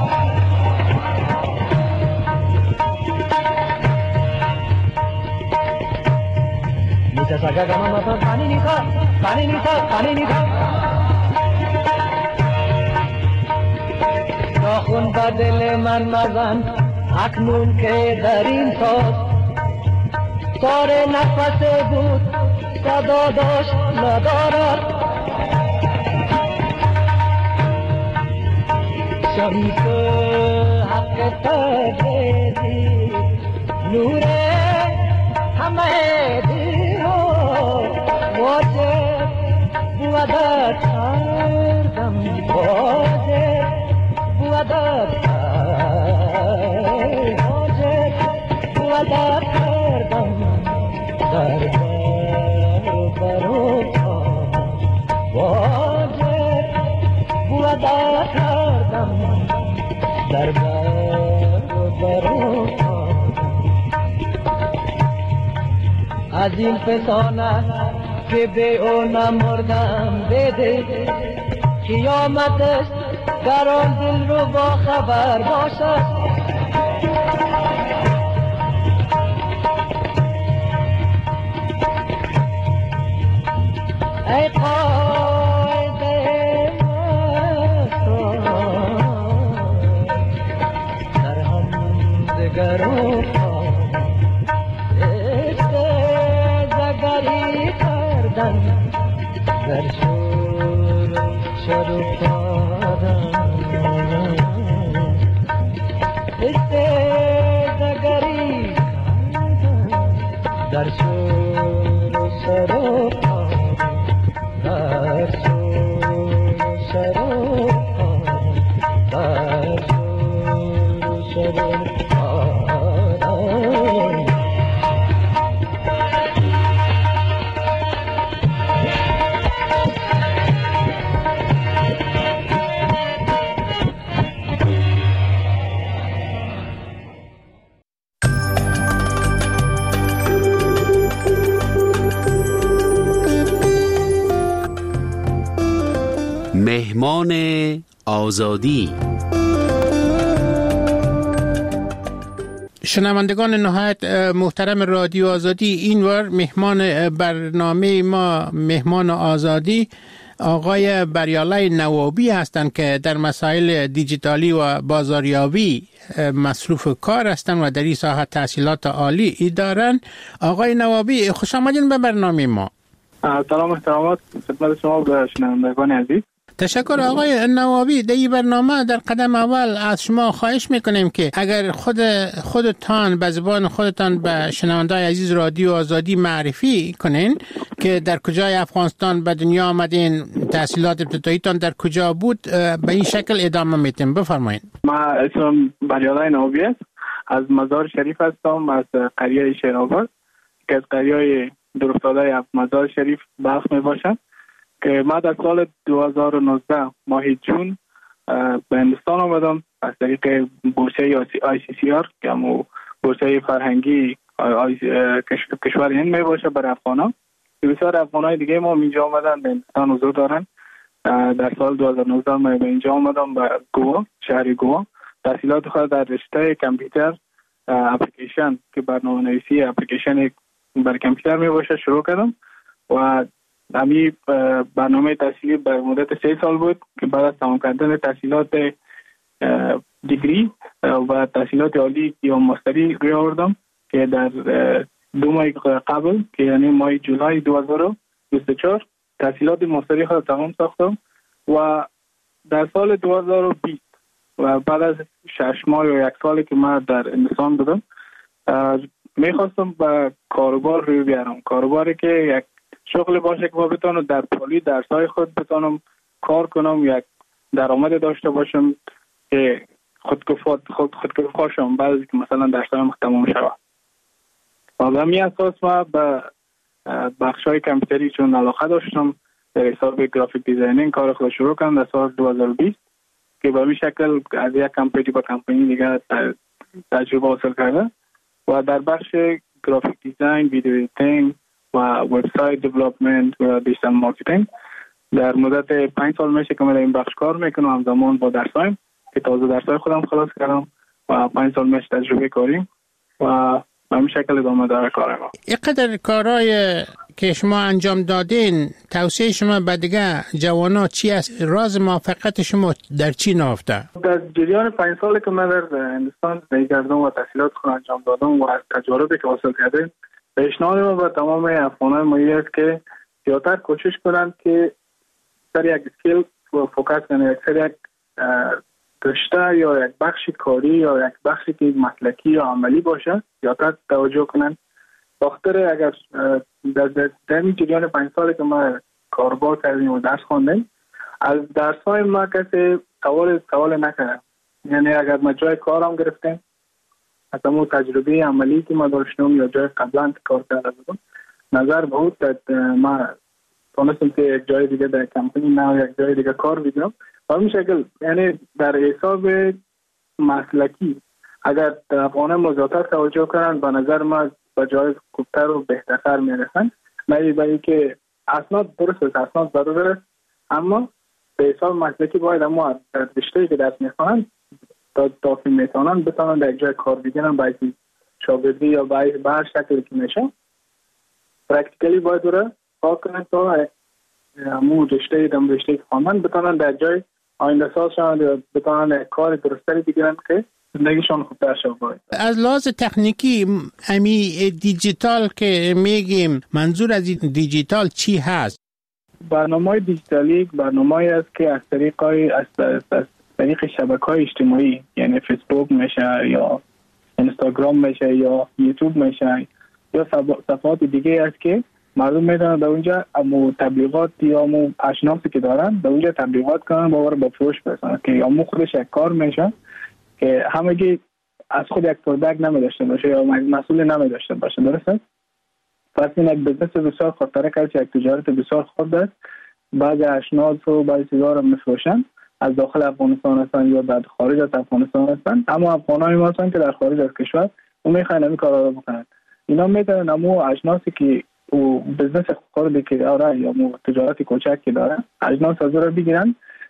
نیسا سگا گمان مطور پانی نیسا پانی نیسا پانی نیسا ناخون با دل من مزن اکنون که در این ساز تار نفس بود صدا داشت ندارد شمس حق تبریزی نور همه دیو واجب بودت کردم واجب بودت واجب بودت کردم در برو واجب بودت کردم در برو از این فسانه که به او نمردم بده قیامت است در آن دل رو با خبر باشد ای قایده مستان در هم دگر در شور شد افتادم دگری در شور شد افتادم در شور شد افتادم در شور شد افتادم مهمان آزادی. شنوندگان نهایت محترم رادیو آزادی، اینور مهمان برنامه ما مهمان آزادی آقای بریالای نوابی هستند که در مسائل دیجیتالی و بازاریابی مصروف کار هستند و در این ساحه تحصیلات عالی ای دارند. آقای نوابی خوش آمدین به برنامه ما. سلام احترامات خدمت شما و شنوندگان عزیز. تشکر آقای نوابی. در این برنامه در قدم اول از شما خواهش میکنیم که اگر خود خودتان به زبان خودتان به شنوندگان عزیز رادیو آزادی معرفی کنین که در کجای افغانستان به دنیا آمدین، تحصیلات ابتداییتان در کجا بود، به این شکل ادامه میتیم. بفرمایید. ما اسمم بریالای نوابی است، از مزار شریف هستم، از قریه شیرآباد که از قریه دورافتاده مزار شریف بخش می باشد که ما در سال دو هزار و نوزده ماه جون به هندوستان آمدم از طریق بورسه آی سی سی آر که همو بورسه فرهنگی کشور هند می باشه برای افغانان. بسیار افغانای دیگه ما اینجا آمدن به هندوستان حضور دارن. در سال دو هزار و نوزده ما به اینجا آمدم به گوا، شهر گوا. تحصیلات خود در رشته کامپیوتر اپلیکیشن که برنامه نویسی اپلیکیشن برای کامپیوتر می باشه شروع کردم و همی برنامه تحصیلی بر مدت سه سال بود که بعد از تمام کردن تحصیلات دیگری و تحصیلات عالی یا ماستری روی آوردم که در دو ماه قبل که یعنی ماه جولای دو هزار و بیست و چهار تحصیلات ماستری خود تمام ساختم و در سال دو هزار و بیست و بعد از شش ماه یا یک سالی که من در هندوستان بودم میخواستم به کاروبار روی بیارم، کاروباری که یک شغل باشه که ما بتونم در پالی درسای خود بتونم کار کنم، یک درآمد داشته باشم که خودکفا خود خودکفا شم بعد از که مثلا درسایم تمام شود. و به همین اساس ما به بخشای کامپیوتری چون علاقه داشتم در حساب گرافیک دیزاینینگ کار خود شروع کردم در سال دو هزار و بیست که به همین شکل از یک کمپانی به کمپانی دیگه تجربه حاصل کرده و در بخش گرافیک دیزاین، ویدیو ایدیتینگ و وبسایت دیولپمنت و دیجیتال مارکتینگ در مدت پنج سال میشه که من این بخش کار میکنم. همزمان با درسایم که تازه درسای خودم خلاص کردم و پنج سال میشه تجربه کاریم و به همین شکل ادامه داره کار ما. اینقدر کارهای که شما انجام دادین، توصیه شما به دیگه جوانا چی است؟ راز موفقیت شما در چی نهفته؟ در جریان پنج سالی که من در هندوستان زندگی کردم و تحصیلات خود انجام دادم و از تجاربی که حاصل کردم، پیشنهاد ما به تمام افغانان مایه است که زیادتر کوشش کنند که سر یک اسکیل فوکس کنند، سر یک رشته یا یک بخش کاری یا یک بخشی که مسلکی یا عملی باشه زیادتر توجه کنند. بخاطر اگر در در این جریان پنج سالی که ما کاربار کردیم و درس خواندیم، از درس‌های ما کسی سوال سوال نکرد. یعنی اگر ما جای کارم گرفتیم از همون تجربه عملی که ما داشتم یا جای قبلا کار کرده بودم نظر بود ما تونستم که یک جای دیگه در کمپانی نه یک جای دیگه کار بگیرم. و همین شکل یعنی در حساب مسلکی اگر افغانان مزیاتر توجه کنند به نظر ما به جای خوبتر و بهتر میرسن. نه برای که اسناد درست است، اسناد ضرور است، اما به حساب مسلکی باید اما در رشته‌ای که درس میخوانند تا تا که میتونن بتونن در جای کار بگیرن، باید شاگردی یا باید به هر شکلی که میشه پرکتیکلی باید دوره کار کنن تا همون رشته دم رشته که خواندن بتونن در جای آینده ساز شوند یا بتونن کار درستری بگیرن که زندگیشون خوبتر شود. از لحاظ تکنیکی امی دیجیتال که میگیم، منظور از دیجیتال چی هست؟ برنامه‌های دیجیتالی برنامه‌ای است که از طریق از طریق شبکه‌های اجتماعی یعنی فیسبوک میشه یا اینستاگرام میشه یا یوتیوب میشه یا صفحات دیگه است که مردم میتونن در اونجا امو تبلیغات یا امو اشناسی که دارن در اونجا تبلیغات کنن باور با فروش برسن که امو خودش یک کار میشه که همگی از خود یک پروداکت نمیداشته باشه یا مسئول نمیداشته باشه. درسته؟ پس این یک بزنس بسیار خطرناک است، یک تجارت بسیار خرد است. بعضی اشناس و بعضی چیزا رو میفروشن از داخل افغانستان هستن یا در خارج از افغانستان هستن، اما افغانای ما هستن که در خارج از کشور و میخواین همین کارا رو بکنن. اینا میتونن امو اشناسی که او بزنس خردی که داره یا مو تجارت کوچکی داره اجناس از رو بگیرن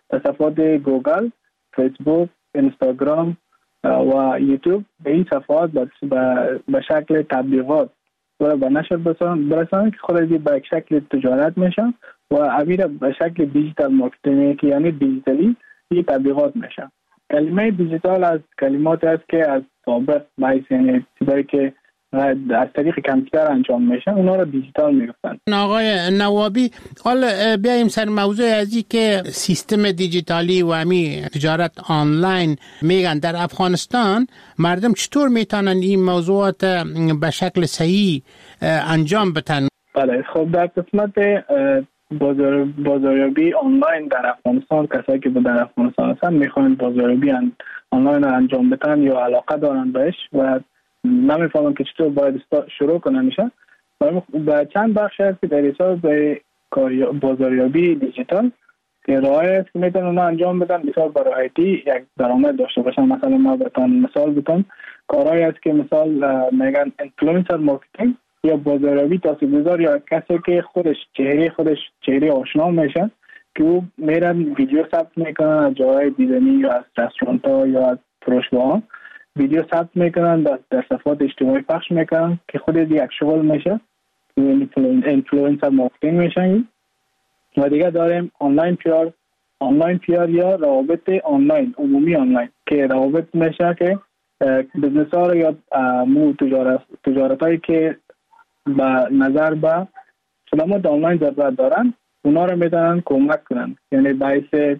صفحات گوگل، فیسبوک، اینستاگرام و یوتیوب به این صفحات به شکل تبلیغات و به نشر برسانند که خود به شکل تجارت میشن و امیر به شکل دیجیتال مارکتینگ که یعنی دیجیتالی این تبلیغات میشن. کلمه دیجیتال از کلمات است که از سابق باعث یعنی چیزایی که از طریق کامپیوتر انجام میشن اونا رو دیجیتال میگفتن. آقای نوابی، حالا بیایم سر موضوع ازی که سیستم دیجیتالی و امی تجارت آنلاین میگن در افغانستان مردم چطور میتونن این موضوعات به شکل صحیح انجام بدن؟ بله، خب در قسمت بازار بازاریابی آنلاین در افغانستان کسایی که در افغانستان هستن میخوان بازاریابی آنلاین انجام بدن یا علاقه دارن بهش و نمیفهمن که چطور باید شروع کنن میشه. به چند بخش هست که در حساب به بازاریابی دیجیتال که راهی است که میتونن اونا انجام بدن بسیار براحتی یک درآمد داشته باشن. مثلا ما بهتون مثال بتون کارهایی است که مثال میگن اینفلوئنسر مارکتینگ یا بازاریابی تاثیرگذار یا کسی که خودش چهره خودش چهره آشنا میشه که او میرن ویدیو ثبت میکنن از جای دیدنی یا از رستوران ها یا از فروشگاه، ویدیو ثبت میکنن در صفحات اجتماعی پخش میکنن که خود یک شغل میشه اینفلوئنسر مارکتینگ میشن. و دیگه داریم آنلاین پیار آنلاین پیار یا روابط آنلاین عمومی آنلاین که روابط میشه که بزنس ها یا مو تجارت تجارت هایی که به نظر به خدمات آنلاین ضرورت دارن اونا رو میتونن کمک کنن، یعنی باعث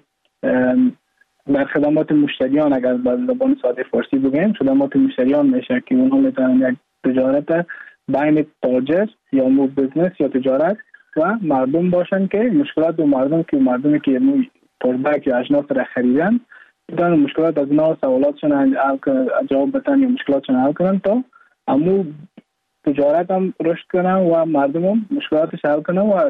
در خدمات مشتریان اگر به زبان ساده فارسی بگیم خدمات مشتریان میشه که اونها میتونن یک تجارت بین تاجر یا مو بزنس یا تجارت و مردم باشن که مشکلات و مردم که مردمی که پربک یا اجناس را خریدن میتونن مشکلات از اونا سوالاتشون جواب بدن یا مشکلاتشون حل کنن تا امو تجارت هم رشد کنن و مردم هم مشکلاتش حل کنن و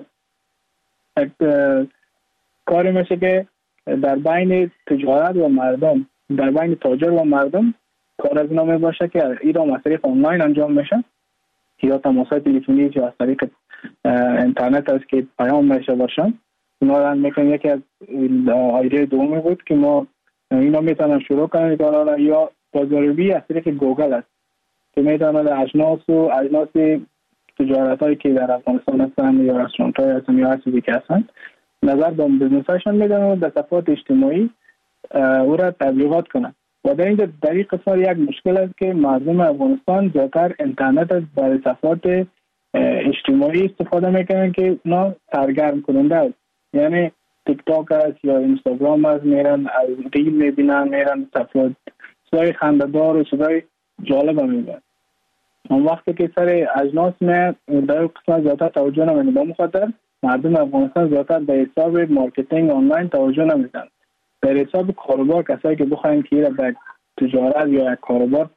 کاری میشه که در بین تجارت و مردم در بین تاجر و مردم کار از نامه باشه که ایران از طریق آنلاین انجام میشه یا تماسات تلفنی یا از طریق اینترنت است که پیام میشه باشن. اونا رو میکنن یکی از ایده دومی بود که ما اینا میتونن شروع کنن کارا یا بازاریابی از طریق گوگل است که میتونن اجناس و اجناس تجارت هایی که در افغانستان هستن یا رستورانت های هستن یا هر چیزی که هستن نظر به بزنس هاشون میدن و در صفحات اجتماعی او را تبلیغات کنن. و در اینجا در این قسمت یک مشکل است که مردم افغانستان زیادتر اینترنت از برای صفحات اجتماعی استفاده میکنن که اونا سرگرم کننده است، یعنی تیک تاک است یا اینستاگرام است، میرن از ریل میبینن، میرن صفحات صدای خنده‌دار و صدای جالب میبینن. اون وقتی که سر اجناس می در قسمت زیادتر توجه نمیدن، با مخاطر مردم افغانستان زیادتر به حساب مارکتینگ آنلاین توجه نمیدن. در حساب کاروبار کسایی که بخواین که به تجارت یا یک کاروبار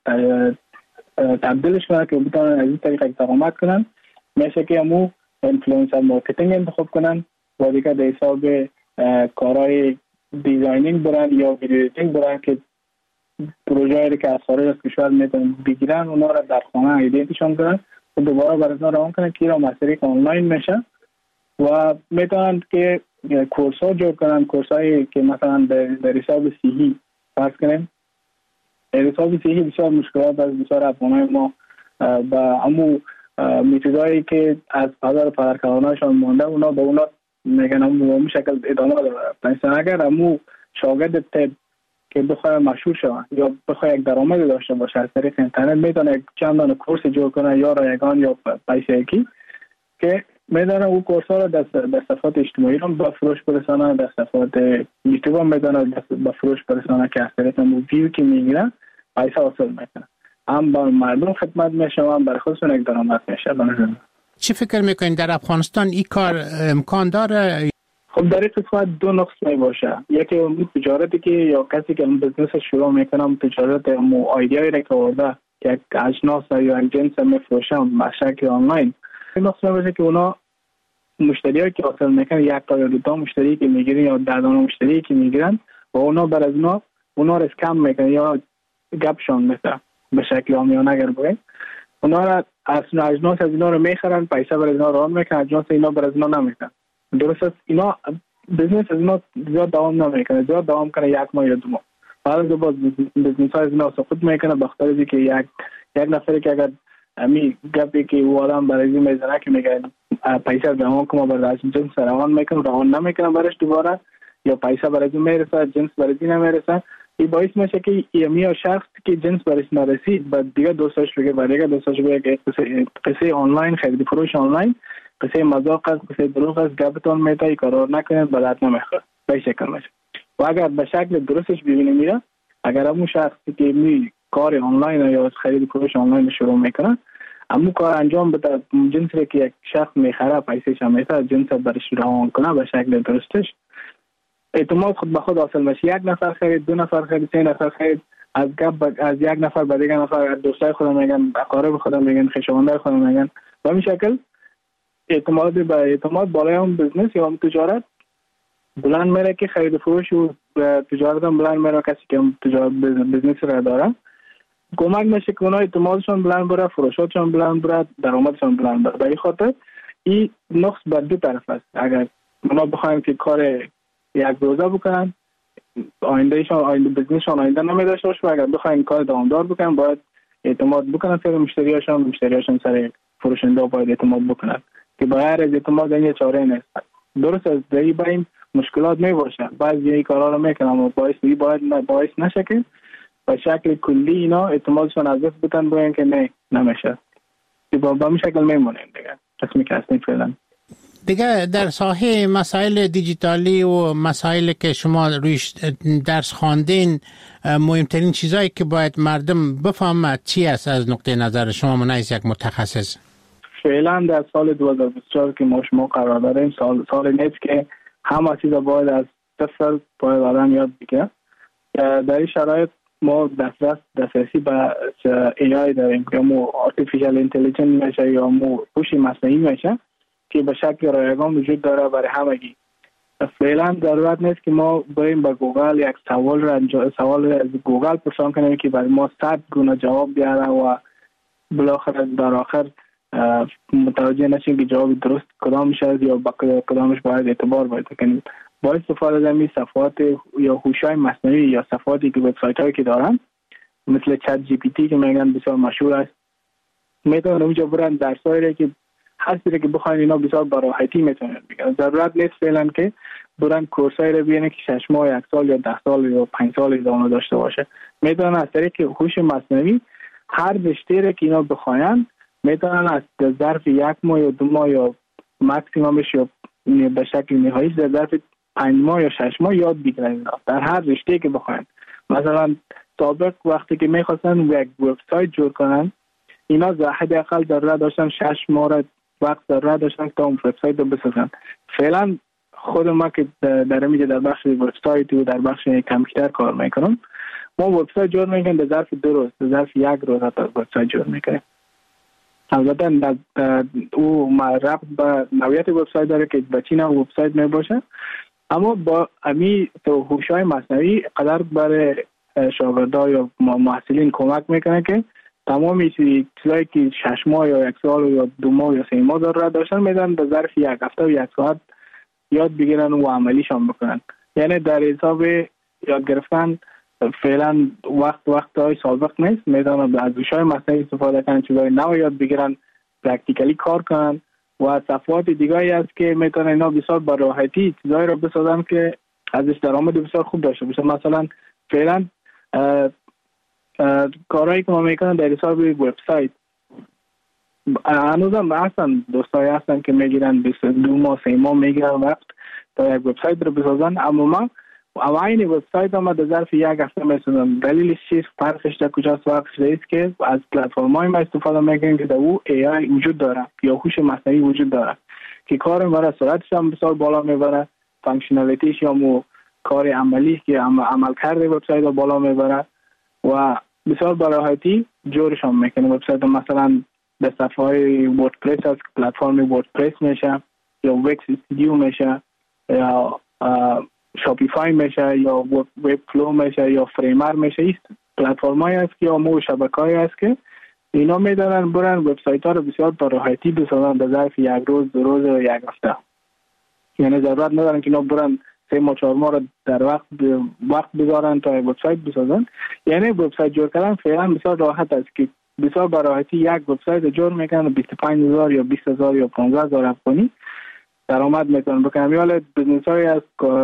تبدیلش کنن که بتونن از این طریق درآمد کنن میشه که همو اینفلوئنسر مارکتینگ انتخاب کنن و دیگه در حساب کارهای دیزاینینگ برن یا ویدیو ایدیتینگ برن که پروژه‌ای که از خارج از کشور میتونن بگیرن اونا را در خانه ایدیتشون کنن و دوباره برای اونا روان کنن که ایران از طریق آنلاین میشه و میتونن که کورس ها جور کنن، کورس هایی که مثلا در حساب صحی فرض کنیم در حساب صحی بسیار مشکلات از بسیار افغانای ما با امو میتودایی که از بازار پدرکارانشان مانده اونا به اونا میگن امو به شکل ادامه داره. مثلا اگر امو شاگرد تب که بخواه مشهور شوه یا بخواه یک درآمد داشته باشه از طریق اینترنت میتونه چند دانه کورس جور کنه یا رایگان یا پیسه یکی که میدانه او کورس ها را در صفحات اجتماعی هم به فروش برسانه، در صفحات یوتیوب هم میدانه به فروش برسانه که از طریق ویو که میگیرن پیسه حاصل میکنه. هم با مردم خدمت میشه و هم برای خودشون یک درآمد میشه. چی فکر میکنین در افغانستان این کار امکان داره؟ خب در این قسمت دو نقص می باشه. یکی اون تجارتی که یا کسی که اون بزنس شروع میکنه اون تجارت مو ایده‌ای را که آورده که یک اجناس یا یک جنس میفروشن به شکل آنلاین این نقص می باشه که اونا مشتریایی که حاصل میکنن یک تا یا دو تا مشتری که میگیرن یا ده دانه مشتری که میگیرن و اونا بر از اونا اونا رو اسکم میکنن یا گپشون میکنن به شکل عامیانه اگر بگیم اونا را از اجناس از اینا رو میخرن پیسه بر اینا ران میکنن، اجناس اینا بر از اینا نمیکنن. درست است اینا بزنس از ما زیاد دوام نمیکنه، زیاد دوام کنه یک ماه یا دو ماه، بعد دوباره بزنس های از ما سقوط میکنه بخاطر از اینکه یک یک نفری که اگر امی گپی که او آدم برای این میزنه که میگه پیسه به ما کما برای جنس روان میکنه روان نمیکنه برش دوباره، یا پیسه برای این میرسه جنس برای این نمیرسه، این باعث میشه که یمی شخص که جنس برش نرسید بعد دیگه دوستاش بگه بعد دیگه دوستاش بگه که قصه قصه آنلاین خرید فروش آنلاین قصه مذاق است، قصه دروغ است، گپتون میتای کار نکنید بعد نمیخواد به شکل میشه. و اگر به شکل درستش ببینیم میره، اگر همون شخصی که می کار آنلاین یا خرید فروش آنلاین شروع میکنه همون کار انجام بده، جنسی که یک شخص میخره پیسه‌ش میده جنس برش روان کنه به شکل درستش، اعتماد خود به خود حاصل میشه. یک نفر خرید، دو نفر خرید، سه نفر خرید، از گپ از یک نفر به دیگه نفر دوستای خودم میگن، اقارب خودم میگن، خویشاوندای خودم میگن، به این شکل اعتماد به اعتماد بالای اون بزنس یا اون تجارت بلند میره که خرید و فروش و تجارت هم بلند میره. کسی که تجارت بزنس را داره کمک میشه که اونها اعتمادشون بلند بره، فروشاتشون بلند بره، درآمدشون بلند بره. به این خاطر این نقص بر دو طرف است. اگر اونا بخوایم که کار یک روزه بکنن آیندهشون آینده بزنسشون آینده نمیداشته باشه، و اگر بخوایم کار دوامدار بکنن باید اعتماد بکنن سر مشتریاشون، مشتریاشون سر فروشنده باید اعتماد بکنن که بغیر از اعتماد این چاره نیست. درست از دایی با این مشکلات می باشه، بعضی این کارا رو میکنن اما باعث می باید باعث نشه که به شکل کلی اینا اعتمادشون از دست بدن، بگن که نه نمیشه، که با به شکل میمونن دیگه. قسمی که هستیم فعلا دیگه در ساحه مسائل دیجیتالی و مسائل که شما رویش درس خواندین، مهمترین چیزایی که باید مردم بفهمند چی است از نقطه نظر شما منیز یک متخصص؟ فعلا در سال دو هزار و بیست و چهار که ما شما قرار داریم سال سال نیست که همه چیزا باید از صفر باید آدم یاد بگیره. در این شرایط ما دسترس دسترسی به ای آی داریم که مو آرتفیشال اینتلیجنس میشه یا مو هوش مصنوعی میشه که به شکل رایگان وجود داره برای همگی. فعلا ضرورت نیست که ما بریم به گوگل یک سوال را سوال از گوگل پرسان کنیم که برای ما صد گونه جواب بیاره و بالاخره در آخر متوجه نشیم که جواب درست کدام میشه یا با کدامش باید اعتبار باید کنیم. با استفاده از این صفحات یا هوش‌های مصنوعی یا صفحاتی که وبسایت هایی که دارن مثل چت جی پی تی که میگن بسیار مشهور است، میتونن اونجا برن درسایی که هر چیزی که بخواین اینا بسیار با راحتی میتونن بگیرن. ضرورت نیست فعلا که برن کورسایی رو ببینن که شش ماه، یک سال یا ده سال یا پنج سال ادامه داشته باشه. میتونن از طریق هوش مصنوعی هر رشته رو که اینا بخواین میتونن از ظرف یک ماه یا دو ماه یا ماکسیممش یا به شکل نهایی در ظرف پنج ماه یا شش ماه یاد بگیرن در هر رشته که بخواین. مثلا سابق وقتی که میخواستن یک وبسایت جور کنن اینا حد اقل ضرورت داشتن شش ماه وقت ضرورت داشتن تا اون وبسایت رو بسازن. فعلا خود ما که در میگه در بخش وبسایت و در بخش کامپیوتر کار میکنم، ما وبسایت جور میکنیم در ظرف دو روز، در ظرف یک روز تا وبسایت جور میکنیم. البته او ربط به نوعیت وبسایت داره که به چی نوع وبسایت می باشه، اما با امی تو هوش‌های مصنوعی قدر برای شاگردان یا محصلین کمک میکنه که تمام چیزایی که شش ماه یا یک سال یا دو ماه یا سه ماه ضرورت داشتن میدن به ظرف یک هفته و یک ساعت یاد بگیرن و عملیشان بکنن. یعنی در حساب یاد گرفتن فعلا وقت وقت های سابق نیست، میدونن از هوش‌های مصنوعی استفاده کنن، چیزای نو یاد بگیرن، پرکتیکلی کار کنن و صفحات دیگه‌ای است که میتونن اینا بسیار با راحتی چیزایی رو بسازن که ازش درآمد بسیار خوب داشته باشه. مثلا فعلا کارهایی که ما میکنن در حساب وبسایت هنوزم هستن، دوستایی هستن که میگیرن دو ماه سه ماه میگیرن وقت تا یک وبسایت رو بسازن، اما ما اوایل وبسایت ما در ظرف یک هفته میسازن. دلیلش چیست؟ فرقش در کجاست؟ فرقش است که از پلتفرم‌های ما استفاده میکنیم که در او ای آی وجود داره یا هوش مصنوعی وجود داره که کار ما سرعتش هم بسیار بالا میبره، فانکشنالیتیش یا مو کار عملی که عمل کرده وبسایت رو بالا میبره و بسیار با راحتی جورش هم میکنه. وبسایت مثلا به صفحه های وردپرس از پلتفرم وردپرس میشه یا وکس استودیو میشه یا شاپیفای میشه یا وب فلو میشه یا فریمر میشه. این پلتفرمایی است که یا مو شبکه‌ای است که اینا میدارن برن وبسایت ها رو بسیار با راحتی بسازن در ظرف یک روز، دو روز و یک هفته. یعنی ضرورت ندارن که اینا برن سه ماه چهار ماه در وقت وقت بذارن تا وبسایت بسازن. یعنی وبسایت جور کردن فعلا بسیار راحت است که بسیار به راحتی یک وبسایت جور میکنن بیست و پنج هزار یا بیست هزار یا پانزده هزار افغانی درآمد میتونن بکنن. یا بزنس های از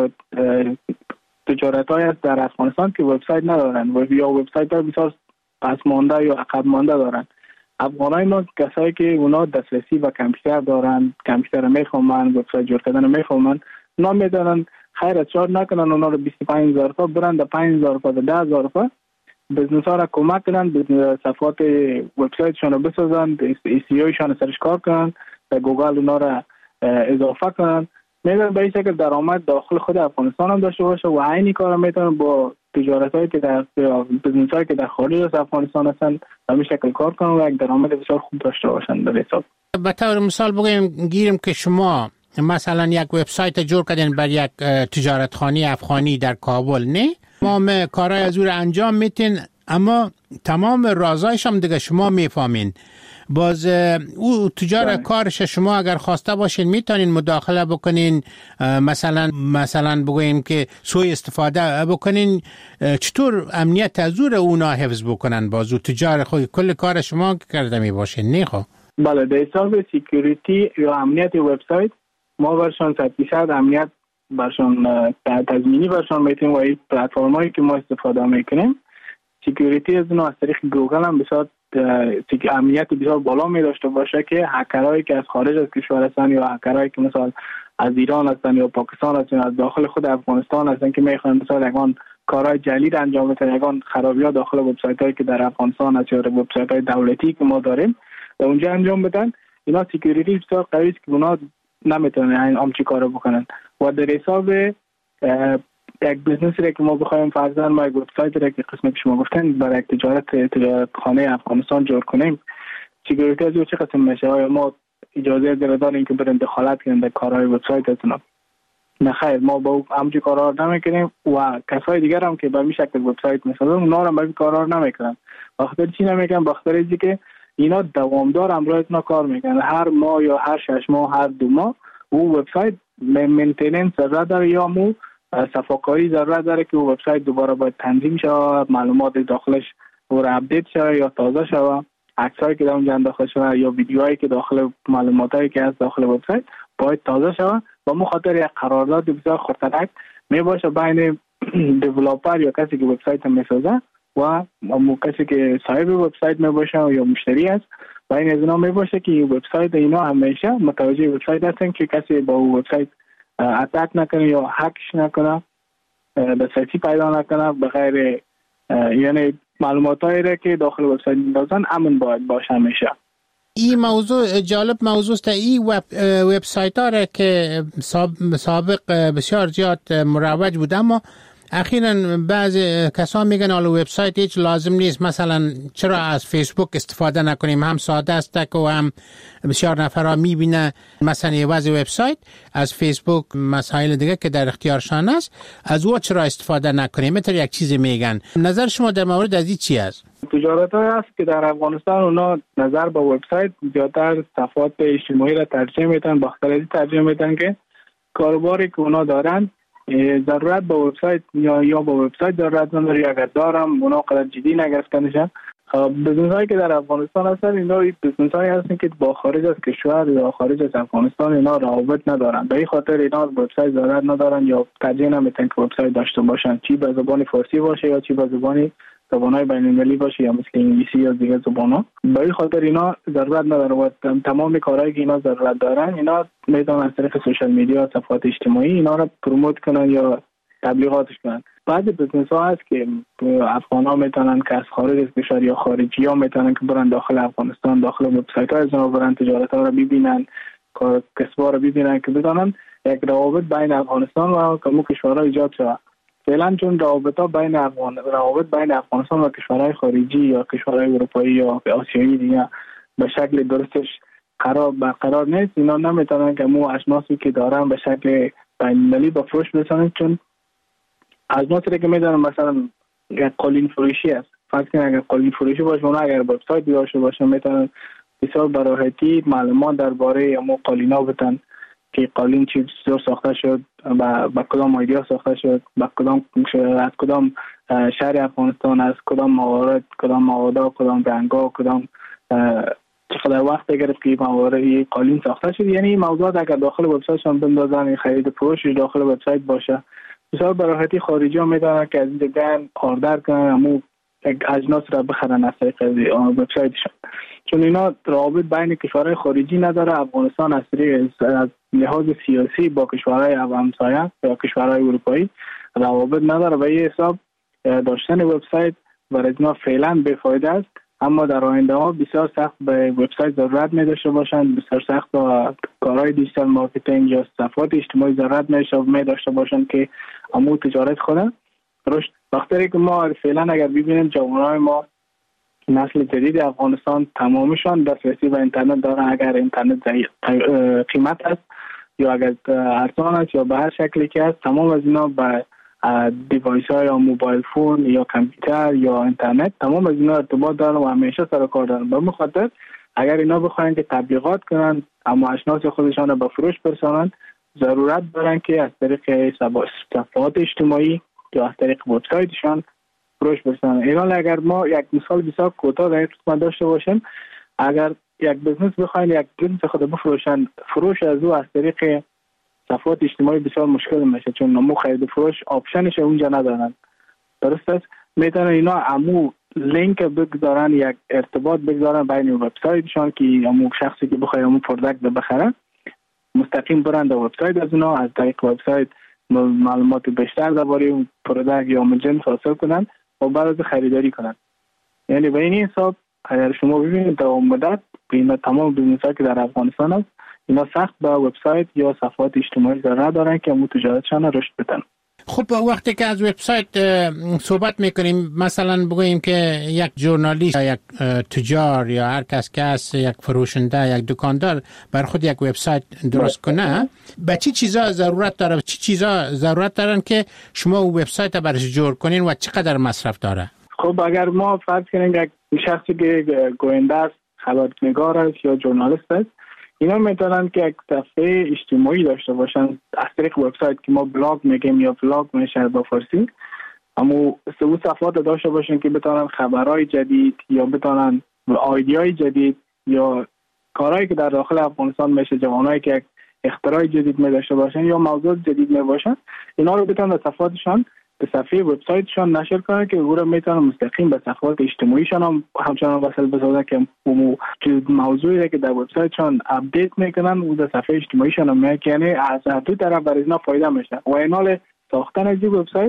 تجارت های است در افغانستان که وبسایت ندارن و یا وبسایت ها بسیار پس مانده یا عقب مانده دارن. افغانای ما کسایی که اونا دسترسی به کامپیوتر دارن، کامپیوتر میخوامن، وبسایت جور کردن میخوامن، اونا میدونن خیر از چهار نکنن اونا رو بیست و پنج هزار تا برن در پنج هزار تا ده هزار تا بزنس ها را کمک کنن، صفحات وبسایتشون رو بسازن، سی اوشون سرش کار کنن، در گوگل اونا را اضافه کنن. میدونن به این شکل درآمد داخل خود افغانستان هم داشته باشه و عینی کار میتونن با تجارت هایی که در بزنس هایی که در خارج از افغانستان هستن به این شکل کار کنن و یک درآمد بسیار خوب داشته باشن. در حساب به طور مثال بگیم گیریم که شما مثلا یک وبسایت جور کردین بر یک تجارتخانه افغانی در کابل، نه تمام کارهای از او انجام میتین اما تمام رازایش هم دیگه شما میفهمین. باز او تجار کارش شما اگر خواسته باشین میتونین مداخله بکنین، مثلا مثلا بگویم که سوء استفاده بکنین. چطور امنیت از اونا حفظ بکنن؟ باز او تجار خود کل کار شما کرده می باشین، نه خب؟ بله، در حساب سکیوریتی یا امنیت وبسایت ما برشان صد درصد امنیت برشان تضمینی برشان میتیم و این پلتفرمایی که ما استفاده میکنیم سکیوریتی از اونها از طریق گوگل هم بسیار امنیت بسیار بالا می داشته باشه که هکرهایی که از خارج از کشور هستن یا هکرهایی که مثلا از ایران هستن یا پاکستان هستن از داخل خود افغانستان هستن که میخوان مثلا یگان کارهای جلیل انجام بدن، یگان خرابی‌ها داخل وبسایت هایی که در افغانستان هست یا وبسایت های دولتی که ما داریم در اونجا انجام بدن، اینا سکیوریتی بسیار قوی است که اونا نمیتونن این همچی کارو بکنن. و در حساب یک بزنسی را که ما بخوایم فرضاً ما یک وبسایت را که قسمت شما گفتن برای یک تجارت تجارت خانه افغانستان جور کنیم، سکیوریتی از چه قسم میشه؟ آیا ما اجازه داریم که بریم دخالت کنیم در کارهای وبسایتتون؟ نه خیر، ما با همچین کارا رو نمیکنیم و کسای دیگر هم که به این شکل وبسایت میسازن اونا هم به این کارا رو نمیکنن. بخاطر چی نمیکنن؟ بخاطر اینکه که اینا دوامدار امروز کار میکنن، هر ماه یا هر شش ماه هر دو ماه او وبسایت مینتیننس ضرورت داره یا مو صفاکاری ضرورت داره که او وبسایت دوباره باید تنظیم شود، معلومات داخلش اور اپدیت شود یا تازه شود، عکسایی که در اونجا داخل شود یا ویدیوهایی که داخل معلوماتایی که از داخل وبسایت باید تازه شود. و مخاطر یک قرارداد بسیار خطرناک می باشه بین دیولپر یا کسی که وبسایت میسازه و کسی که صاحب وبسایت می باشه یا مشتری است. بین از اینا می باشه که وبسایت اینا همیشه متوجه وبسایت هستن که کسی با وبسایت اتک نکنه یا هکش نکنه، دسترسی پیدا نکنه به غیر، یعنی معلوماتایی را که داخل وبسایت میندازن امن باید باشه همیشه. این موضوع جالب موضوع است. این وب وبسایت ها را که سابق بسیار زیاد مروج بود اما اخیراً بعضی کسان میگن حالا وبسایت هیچ لازم نیست، مثلا چرا از فیسبوک استفاده نکنیم، هم ساده است و هم بسیار نفرها میبینه مثلا یه وضع وبسایت از فیسبوک مسائل دیگه که در اختیارشان است، از او چرا استفاده نکنیم؟ مثل یک چیزی میگن. نظر شما در مورد از این چی است؟ تجارت های هست که در افغانستان اونا نظر به وبسایت زیادتر صفحات اجتماعی را ترجیح میدن، باختری ترجیح میدن که کاروباری که اونا دارن ضرورت به وبسایت یا یا به وبسایت ضرورت نداره، یا اگر دارم اونا قدر جدی نگرفتنشن. بزنس هایی که در افغانستان هستن اینا بزنس هایی هستن که با خارج از کشور یا خارج از افغانستان اینا روابط ندارن، به این خاطر اینا وبسایت ضرورت ندارن یا ترجیح نمیدن که وبسایت داشته باشن، چی به زبان فارسی باشه یا چی به زبانی زبان‌های بین‌المللی باشه یا مثل انگلیسی یا دیگه زبان‌ها. به این خاطر اینا ضرورت نداره و تمام کارهایی که اینا ضرورت دارن اینا میتونن از طریق سوشال میدیا، صفحات اجتماعی اینا رو پروموت کنن یا تبلیغاتش کنن. بعضی بزنس‌ها هست که افغان‌ها میتونن که از خارج از کشور یا خارجی‌ها میتونن که برن داخل افغانستان داخل وبسایت‌های از اونها برن تجارت‌ها رو ببینن، کسب‌ها رو ببینن که بدونن یک روابط بین افغانستان و کمو کشورها ایجاد شود. فعلا چون روابط بین افغان روابط بین افغانستان و کشورهای خارجی یا کشورهای اروپایی یا آسیایی دیگه به شکل درستش قرار برقرار نیست، اینا نمیتونن که مو اشناسی که دارن به شکل بین‌المللی به فروش برسونن. چون اشناسی که میدونن مثلا یک قالین فروشی است، فرض کنید اگر قالین فروشی باشه اون اگر وبسایت داشته باشه میتونن بسیار براحتی معلومات درباره مو قالینا بدن که قالین چی چطور ساخته شد، با با کدام ایدیا ساخته شد، با کدام از کدام شهر افغانستان، از کدام موارد، کدام مواد، کدام رنگا، کدام چقدر وقت گرفت که موارد قالین ساخته شد. یعنی این موضوعات اگر داخل وبسایتشان بندازن، خرید فروش داخل وبسایت باشه، بسیار براحتی خارجی ها میدونن که از این دیگه آردر کنن امو اجناس را بخرن از طریق وبسایتشان، چون اینا روابط بین کشورهای خارجی نداره. افغانستان از طریق از لحاظ سیاسی با کشورهای همسایه یا کشورهای اروپایی روابط نداره و این حساب داشتن وبسایت برای اینا فعلا بی‌فایده است. اما در آینده ها بسیار سخت به وبسایت ضرورت می داشته باشند، بسیار سخت با کارهای دیجیتال مارکتینگ یا صفحات اجتماعی ضرورت می داشته باشند که امو تجارت خود رشد. وقتی که ما فعلا اگر ببینیم جوانای ما نسل جدید افغانستان تمامشان دسترسی به اینترنت دارن، اگر اینترنت قیمت است یا اگر ارزان است یا به هر شکلی که است، تمام از اینا به دیوایس های یا موبایل فون یا کامپیوتر یا اینترنت، تمام از اینا ارتباط دارن و همیشه سر کار دارن. به مخاطر اگر اینا بخواین که تبلیغات کنن اما اشناس خودشان به فروش برسانن، ضرورت دارن که از طریق صفحات اجتماعی یا از طریق وبسایتشان فروش برسانن. اینا اگر ما یک مثال بسیار کوتاه در این قسمت داشته باشیم، اگر یک بزنس بخواین یک جنس خود بفروشن، فروش از او از طریق صفحات اجتماعی بسیار مشکل میشه، چون نمو خرید فروش آپشنش اونجا ندارن. درست است؟ میتونن اینا امو لینک بگذارن، یک ارتباط بگذارن بین وبسایتشان که امو شخصی که بخواد امو پروداکت بخره مستقیم برند در وبسایت از اونا، از طریق وبسایت معلومات بیشتر درباره اون پروداکت یا جنس حاصل کنن و بعد از خریداری کنن. یعنی به این حساب اگر شما ببینید در مدت بین تمام بیزنس‌ها که در افغانستان است، اینا سخت با وبسایت یا صفحات اجتماعی ضرورت دارن که امو تجارتشان رشد بدن. خب وقتی که از وبسایت صحبت میکنیم، مثلا بگوییم که یک ژورنالیست یا یک تجار یا هر کس که هست، یک فروشنده، یک دکاندار بر خود یک وبسایت درست کنه، به چی چیزا ضرورت داره؟ چی چیزا ضرورت دارن که شما او وبسایت برش جور کنین و چقدر مصرف داره؟ خب اگر ما فرض کنیم یک شخصی که گوینده است، خبرنگار است یا ژورنالیست است، اینا میتونن که یک صفحه اجتماعی داشته باشن از طریق وبسایت که ما بلاگ میگیم یا بلاگ میشه با فارسی، اما سه صفحات داشته باشن که بتونن خبرهای جدید یا بتونن ایدیای جدید یا کارهایی که در داخل افغانستان میشه، جوانایی که یک اختراع جدید می داشته باشن یا موضوع جدید می باشن، اینا رو بتونن صفحاتشان به صفحه وبسایتشان نشر کنن که او رو میتونن مستقیم به صفحات اجتماعیشان هم همچنان وصل بسازن که موضوعی که در وبسایتشان اپدیت میکنن او در صفحه اجتماعیشان هم میاد، یعنی از دو طرف برای اینا فایده میشه. و اینال ساختن از این وبسایت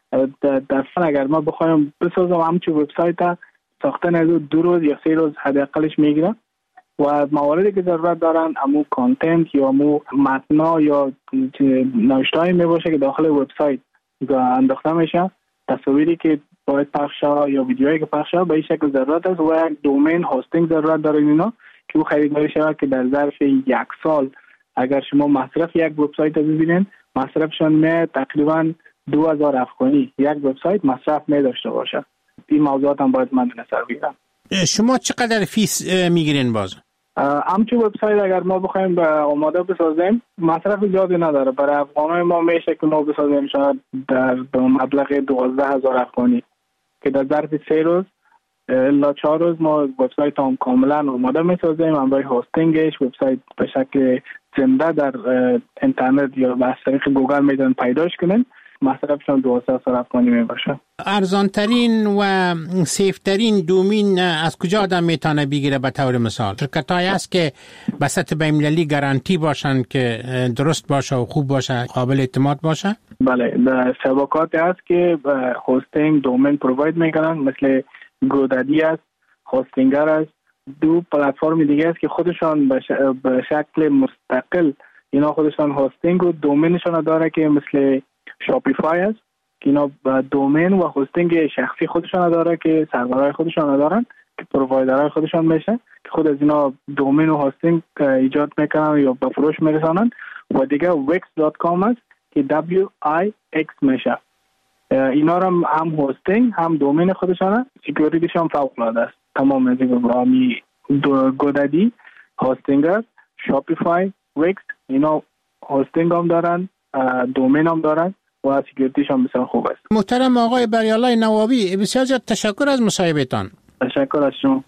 در فن اگر ما بخوایم بسازم همچون وبسایت ساختن از دو روز یا سه روز حداقلش میگیره و مواردی که ضرورت دارن امو کانتنت یا امو متنا یا نوشته‌ای میباشه که داخل وبسایت انداخته میشه، تصاویری که باید پخش شه یا ویدیوهایی که پخش شه به این شکل ضرورت است و یک دومین هاستینگ ضرورت داره اینا که او خریداری شود که در ظرف یک سال اگر شما مصرف یک وبسایت رو ببینید مصرفشان می تقریبا دو هزار افغانی یک وبسایت مصرف می داشته باشه. این موضوعات هم باید مد نظر بگیرم. شما چقدر فیس میگیرین باز؟ همچون وبسایت اگر ما بخوایم به آماده بسازیم مصرف زیادی نداره. برای افغانای ما میشه که ما بسازیم شاید در مبلغ دوازده هزار افغانی که در ظرف سه روز الا چهار روز ما وبسایت هم کاملا آماده میسازیم. هم برای هاستینگش وبسایت به شکل زنده در اینترنت یا از طریق گوگل میتونن پیداش کنن. مصرفشون دوازده هزار افغانی میباشه. ارزانترین و سیفترین دومین از کجا آدم میتونه بگیره؟ به طور مثال شرکت های هست که به سطح بین‌المللی گارانتی باشن که درست باشه و خوب باشه، قابل اعتماد باشه؟ بله، در شبکات هست که هاستینگ دومین پروواید میکنن، مثل گودادی است، هاستینگر است. دو پلتفرم دیگه است که خودشان به شکل مستقل اینا خودشان هاستینگ و دومینشان داره که مثل شاپیفای است که اینا دومین و هاستینگ شخصی خودشان داره که سرورهای خودشان دارن که پرووایدرهای خودشان میشه که خود از اینا دومین و هاستینگ ایجاد میکنن یا به فروش میرسانن. و دیگه ویکس دات کام است که دبلیو آی ایکس میشه. اینا هم هم هاستینگ هم دومین خودشانه، سکیوریتیشون فوق العاده است. تمام از این گودادی، هاستینگر، شاپیفای، ویکس اینا هاستینگ هم دارن، دومین هم دارن و سکیوریتیش هم بسیار خوب است. محترم آقای بریالای نوابی، بسیار زیاد تشکر از مصاحبهتان. تشکر از شما.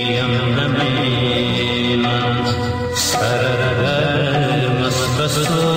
سر مسبس